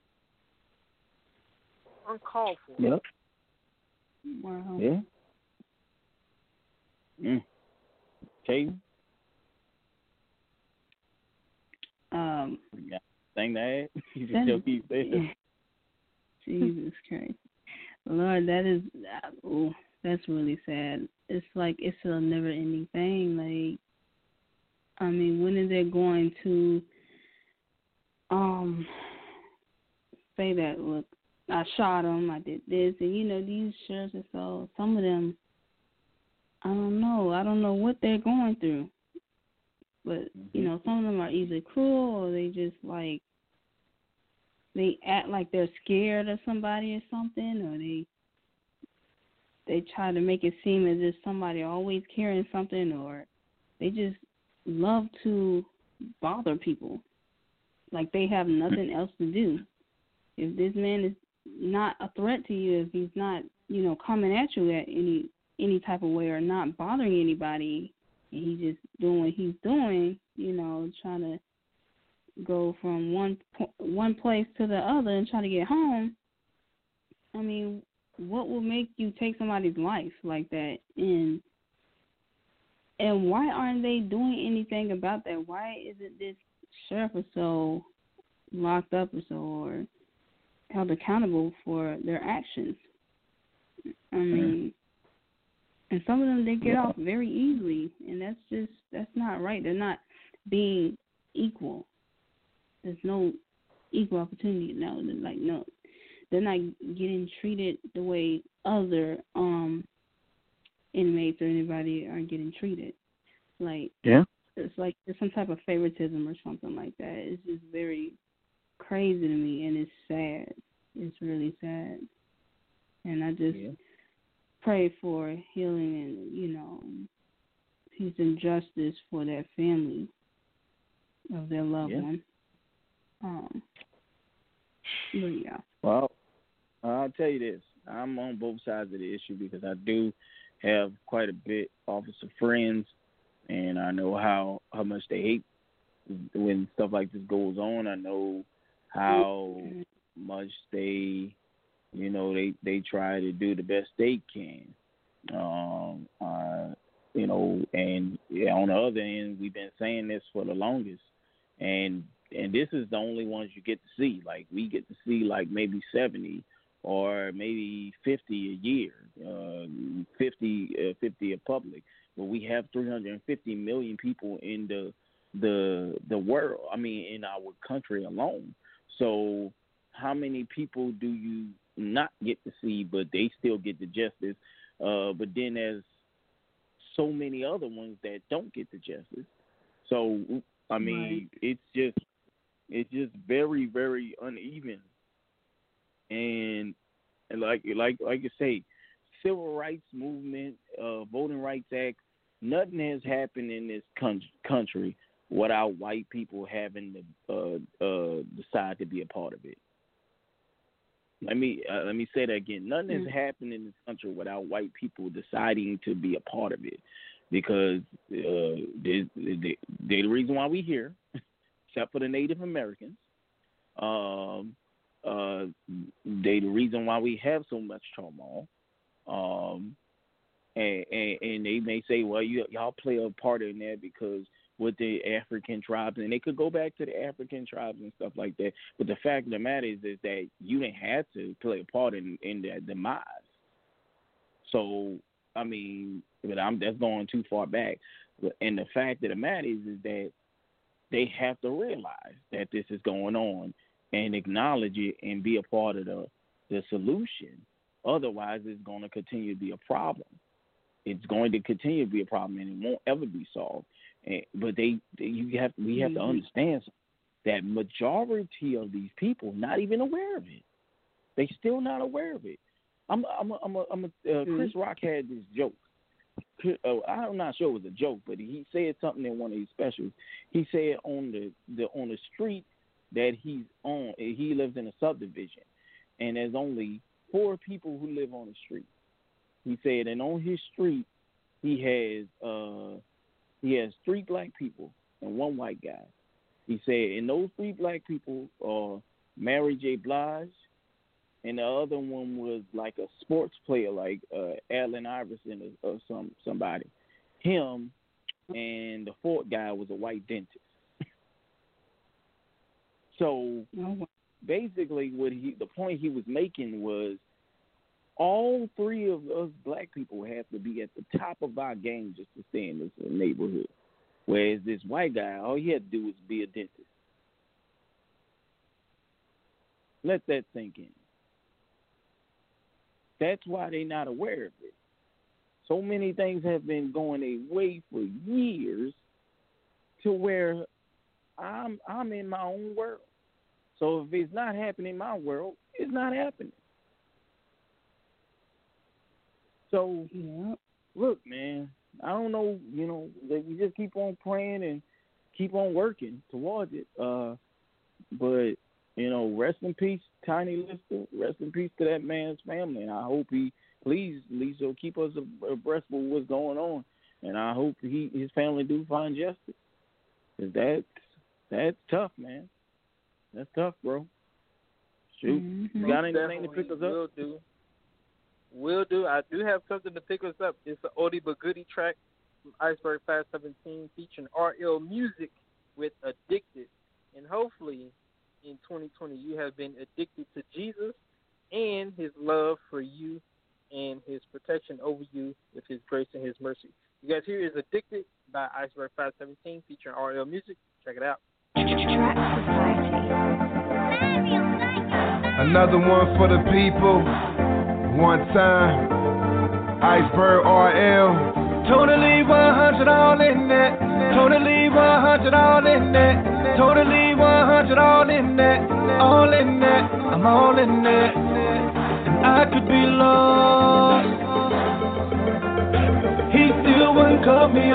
Uncalled for. Yep. Wow. Yeah. Mm. Okay. Um. Yeah. Thing to add? You that just still is- keep saying. Jesus Christ, Lord, that is, oh, that's really sad. It's like it's a never-ending thing. Like, I mean, when is it going to, um, say that? Look, I shot him. I did this, and you know, these sheriffs are so. Some of them, I don't know. I don't know what they're going through. But you know, some of them are either cruel or they just like. They act like they're scared of somebody or something, or they they try to make it seem as if somebody always carrying something, or they just love to bother people, like they have nothing else to do. If this man is not a threat to you, if he's not, you know, coming at you at any any type of way or not bothering anybody, and he's just doing what he's doing, you know, trying to go from one one place to the other and try to get home. I mean, what will make you take somebody's life like that? And and why aren't they doing anything about that? Why isn't this sheriff or so locked up or so, or held accountable for their actions? I mean, and some of them, they get off very easily, and that's just, that's not right. They're not being equal. There's no equal opportunity. No, they're like, no, they're not getting treated the way other um inmates or anybody are getting treated. Like, yeah, it's like there's some type of favoritism or something like that. It's just very crazy to me, and it's sad. It's really sad. And I just yeah. pray for healing and, you know, peace and justice for that family of their loved yeah. one. Um, but yeah. Well, I'll tell you this. I'm on both sides of the issue because I do have quite a bit officer friends, and I know how, how much they hate when stuff like this goes on. I know how much they, you know, they, they try to do the best they can. Um, uh, you know, and yeah, on the other end, we've been saying this for the longest, and and this is the only ones you get to see. Like, we get to see like maybe seventy or maybe fifty a year, uh, fifty, uh, fifty a public. But we have three hundred fifty million people in the the the world. I mean, in our country alone. So, how many people do you not get to see, but they still get the justice? Uh, but then there's so many other ones that don't get the justice. So, I mean, right. it's just it's just very, very uneven. And, and like like like you say, civil rights movement, uh, Voting Rights Act, nothing has happened in this con- country without white people having to uh, uh, decide to be a part of it. Let me uh, let me say that again. Nothing mm-hmm. has happened in this country without white people deciding to be a part of it, because uh, they, they, they're the reason why we're here, except for the Native Americans. Um, uh, they're the reason why we have so much turmoil. Um, and, and, and they may say, well, you, y'all play a part in that because with the African tribes, and they could go back to the African tribes and stuff like that. But the fact of the matter is, is that you didn't have to play a part in, in their demise. So, I mean, but I'm, that's going too far back. And the fact of the matter is, is that they have to realize that this is going on and acknowledge it and be a part of the, the solution. Otherwise, it's going to continue to be a problem. It's going to continue to be a problem, and it won't ever be solved. And, but they, they, you have, we have mm-hmm. to understand that majority of these people not even aware of it. They still not aware of it. I'm, I'm, a, I'm, a, I'm a, uh, mm-hmm. Chris Rock had this joke. Uh, I'm not sure it was a joke, but he said something in one of his specials. He said on the, the on the street that he's on, he lives in a subdivision, and there's only four people who live on the street. He said, and on his street, he has uh, he has three black people and one white guy. He said, and those three black people are Mary J. Blige, and the other one was like a sports player, like uh, Allen Iverson or, or some somebody. Him, and the fourth guy was a white dentist. So basically, what he the point he was making was, all three of us black people have to be at the top of our game just to stay in this neighborhood. Whereas this white guy, all he had to do was be a dentist. Let that sink in. That's why they're not aware of it. So many things have been going away for years to where I'm I'm in my own world. So if it's not happening in my world, it's not happening. So, yeah. Look, man, I don't know, you know, we just keep on praying and keep on working towards it. Uh, but, you know, rest in peace, Tiny Lister. Rest in peace to that man's family. And I hope he please, Lisa, keep us abreast with what's going on. And I hope he his family do find justice. Cause that's that's tough, man. That's tough, bro. Shoot, Mm-hmm. you got anything to pick us up? Will do. Will do. I do have something to pick us up. It's an oldie but goodie track from Iceberg five seventeen featuring R L Music with Addicted. And hopefully in twenty twenty you have been addicted to Jesus and his love for you and his protection over you with his grace and his mercy. You guys, here is Addicted by Iceberg five seventeen featuring R L Music. Check it out. Another one for the people. One time. Iceberg R L. Totally one hundred all in that. Totally one hundred all in that. Totally one hundred all in that. All in that. I'm all in that. And I could be lost. He still wouldn't cut me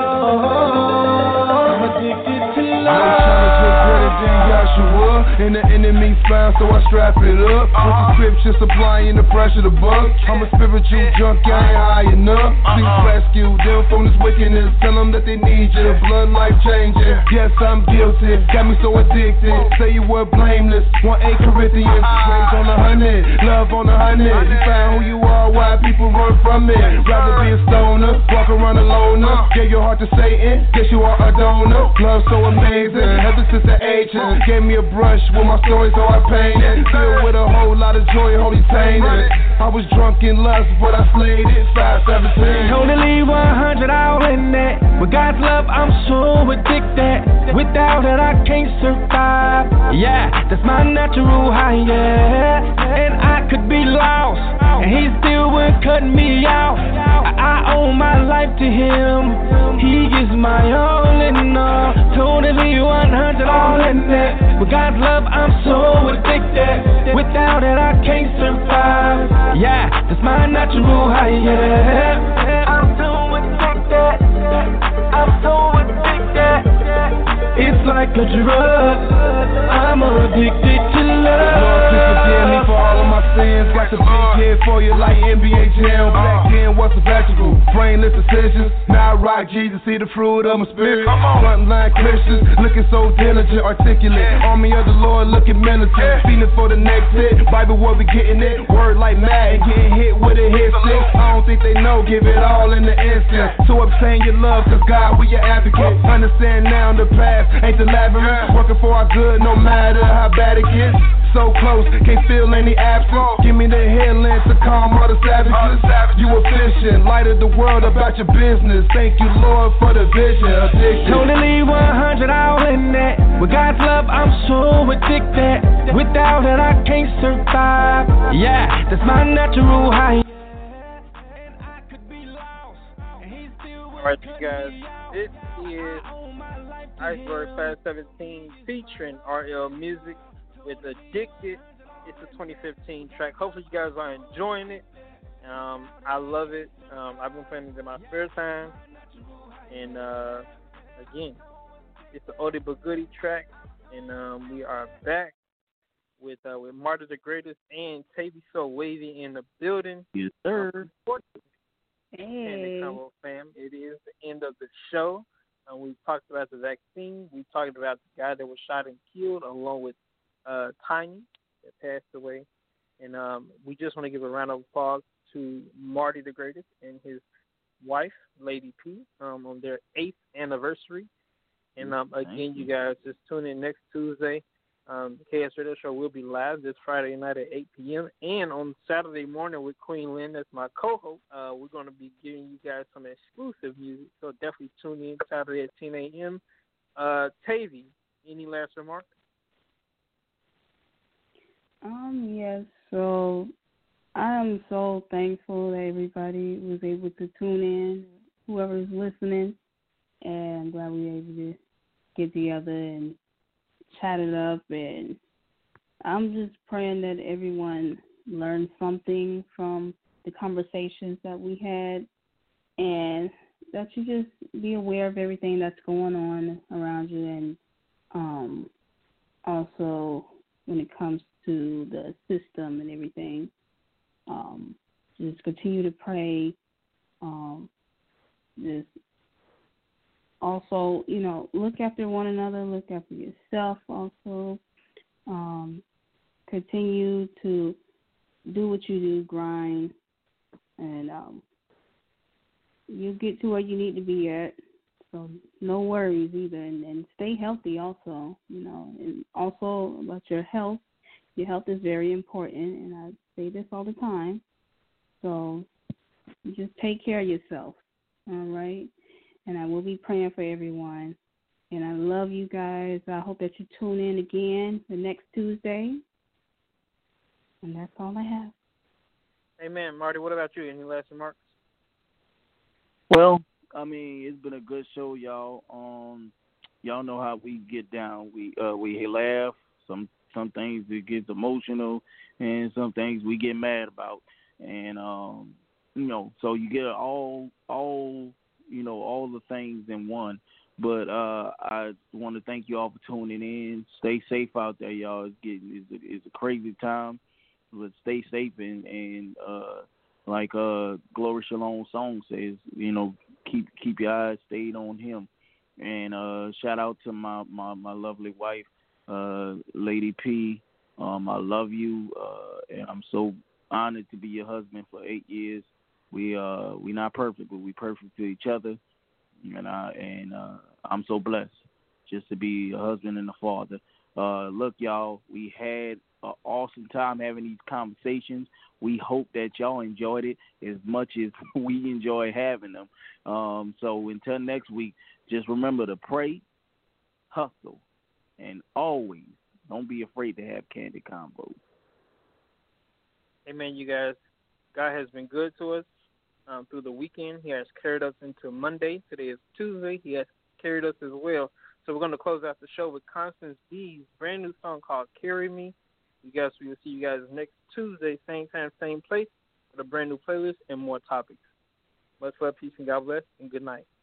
off. I'm addicted to love. I'm trying to get better than Joshua. In the enemy's spine, so I strap it up. With the scripture supplying the pressure to buck. I'm a spiritual junkie, I ain't high enough. Please rescue them from this wickedness. Tell them that they need you. Blood life changing. Yes, I'm guilty. Got me so addicted. Say you were blameless. One eight Corinthians. Grace on the hundred. Love on the hundred. You found who you are, why people run from it. Rather be a stoner. Walk around alone. Gave your heart to Satan. Guess you are a donor. Love so amazing. Ever since the age. Gave me a brush with my story, so I painted. Filled with a whole lot of joy, holy tainted. I was drunk in lust, but I slayed it. five seventeen. Totally one hundred all in that. With God's love, I'm so addicted. Without it, I can't survive. Yeah, that's my natural high, yeah. And I could be lost, and he still would cut me out. I, I owe my life to him. He is my all in all. Totally one hundred all in that. With God's love, I'm so addicted. Without it, I can't survive. Yeah, that's my natural high, yeah. I'm so addicted. I'm so addicted. It's like a drug. I'm addicted to love. Lord, please forgive me for all of my sins. Got the big head for you like N B A Jam. Back then was a vegetable. Brainless decisions. Now I rock Jesus, see the fruit of my spirit. Frontline Christians, looking so diligent, articulate. Army of the Lord, looking militant. Feeling for the next hit. Bible, where we getting it? Word like mad, getting hit with a hit stick. I don't think they know, give it all in the instant. So obtain your love, cause God, we your advocate. Understand now the path ain't the labyrinth. Working for our good, no matter how bad it gets. So close, can't feel any absence. Give me the healing to calm all the savages. You efficient, light of the world about your business. Thank you, Lord, for the vision. Addiction. Totally one hundred all in that. With God's love, I'm so addicted. Without it, I can't survive. Yeah, that's my natural high. Alright, you guys, this is Iceberg five seventeen featuring R L Music with Addicted. It's a twenty fifteen track. Hopefully you guys are enjoying it. Um, I love it. Um, I've been playing it in my spare time. And uh, again, it's an oldie but goodie track. And um, we are back with uh, with Marty the Greatest and Tavy So Wavy in the building. Yes, sir. Hey. Combo fam. It is the end of the show. Uh, we talked about the vaccine. We talked about the guy that was shot and killed, along with uh, Tiny that passed away. And um, we just want to give a round of applause to Marty the Greatest and his wife, Lady P, um, on their eighth anniversary. And um, again, you guys, just tune in next Tuesday. Um, the K S Radio Show will be live this Friday night at eight p.m. And on Saturday morning with Queen Lynn, that's my co-host, uh, we're going to be giving you guys some exclusive music. So definitely tune in Saturday at ten a.m. Uh, Tavy, any last remarks? Um, yes, so I am so thankful that everybody was able to tune in, whoever's listening, and glad we were able to get together and chat it up. And I'm just praying that everyone learned something from the conversations that we had, and that you just be aware of everything that's going on around you, and um, also when it comes to the system and everything, um, just continue to pray. Um, just also, you know, look after one another, look after yourself also. Um, continue to do what you do, grind, and um, you'll get to where you need to be at. So no worries either, and, and stay healthy also, you know, and also about your health. Your health is very important, and I say this all the time. So just take care of yourself, all right? And I will be praying for everyone. And I love you guys. I hope that you tune in again the next Tuesday. And that's all I have. Amen. Marty, what about you? Any last remarks? Well, I mean, it's been a good show, y'all. Um, y'all know how we get down. We uh, we laugh. Some some things it gets emotional, and some things we get mad about. And um, you know, so you get all all you know all the things in one. But uh, I want to thank you all for tuning in. Stay safe out there, y'all. It's getting it's a, it's a crazy time, but stay safe and and uh, like uh, Glory Shalom song says, you know, keep keep your eyes stayed on Him. And uh, shout out to my, my, my lovely wife, uh, Lady P. Um, I love you, uh, and I'm so honored to be your husband for eight years. We uh we not perfect, but we perfect to each other. And I and uh, I'm so blessed just to be a husband and a father. Uh, look, y'all, we had an awesome time having these conversations. We hope that y'all enjoyed it as much as we enjoy having them. Um, so until next week, just remember to pray, hustle, and always don't be afraid to have candid convos. Amen, you guys. God has been good to us. Um, through the weekend. He has carried us into Monday. Today is Tuesday. He has carried us as well. So we're going to close out the show with Constance B's brand new song called Carry Me. You guys, we will see you guys next Tuesday, same time, same place, with a brand new playlist and more topics. Much love, peace, and God bless, and good night.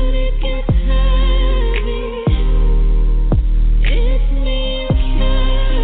It's me you carry.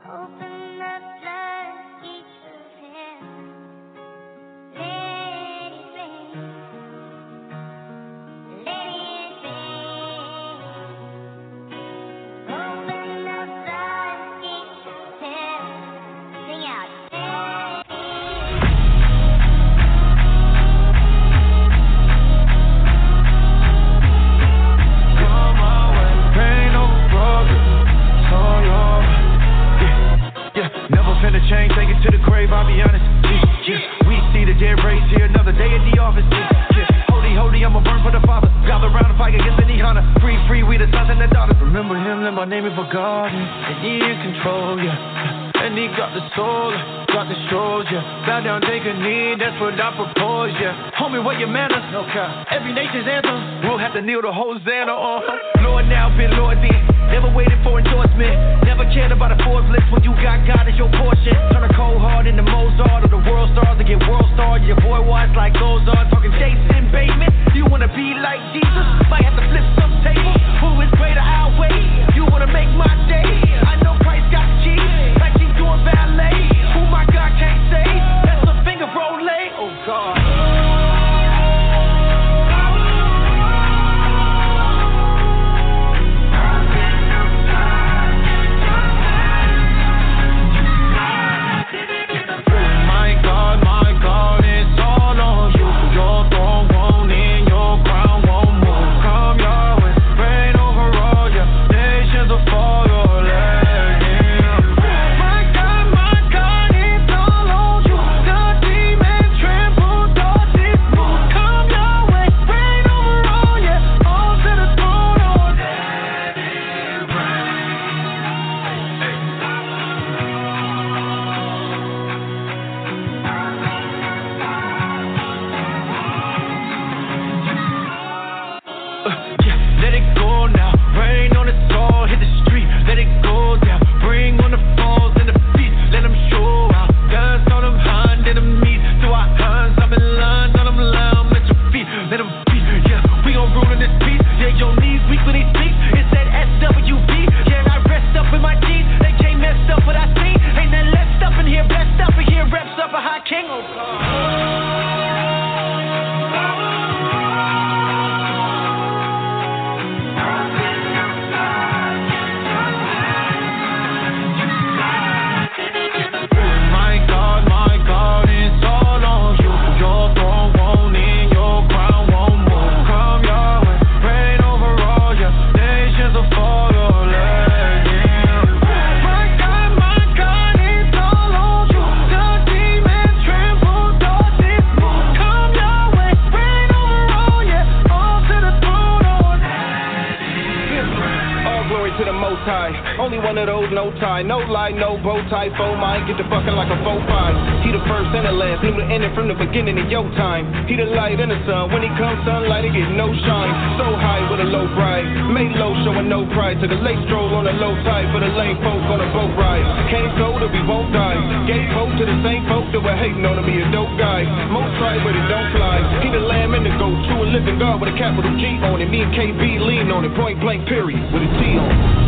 Every nation's anthem, we'll have to kneel to Hosanna on. Lord now, been Lord then. Never waited for endorsement. Never cared about a Forbes list when you got God as your portion. Turn a cold heart into Mozart or the world stars to get world stars. Your boy watch like those are talking Jason Bateman. You wanna be like Jesus? Might have to flip some tables. Who is greater? I'll wait. You wanna make my day? I know Christ got the keys, like he's doing ballet. Who my God can't save? That's a finger roll. Oh God. No lie, no bow tie, foe mind, get the fucking like a foe five. He the first and the last, knew the ending from the beginning of your time. He the light and the sun, when he comes sunlight, he get no shine. So high with a low pride, made low showing no pride. Took a late stroll on a low tide for the lame folk on a boat ride. Came so that we won't die, gave hope to the same folk that were hating on to be a dope guy. Most try but it don't fly, he the lamb and the goat, true and living God with a capital G on it. Me and K B lean on it, point blank period, with a T on it.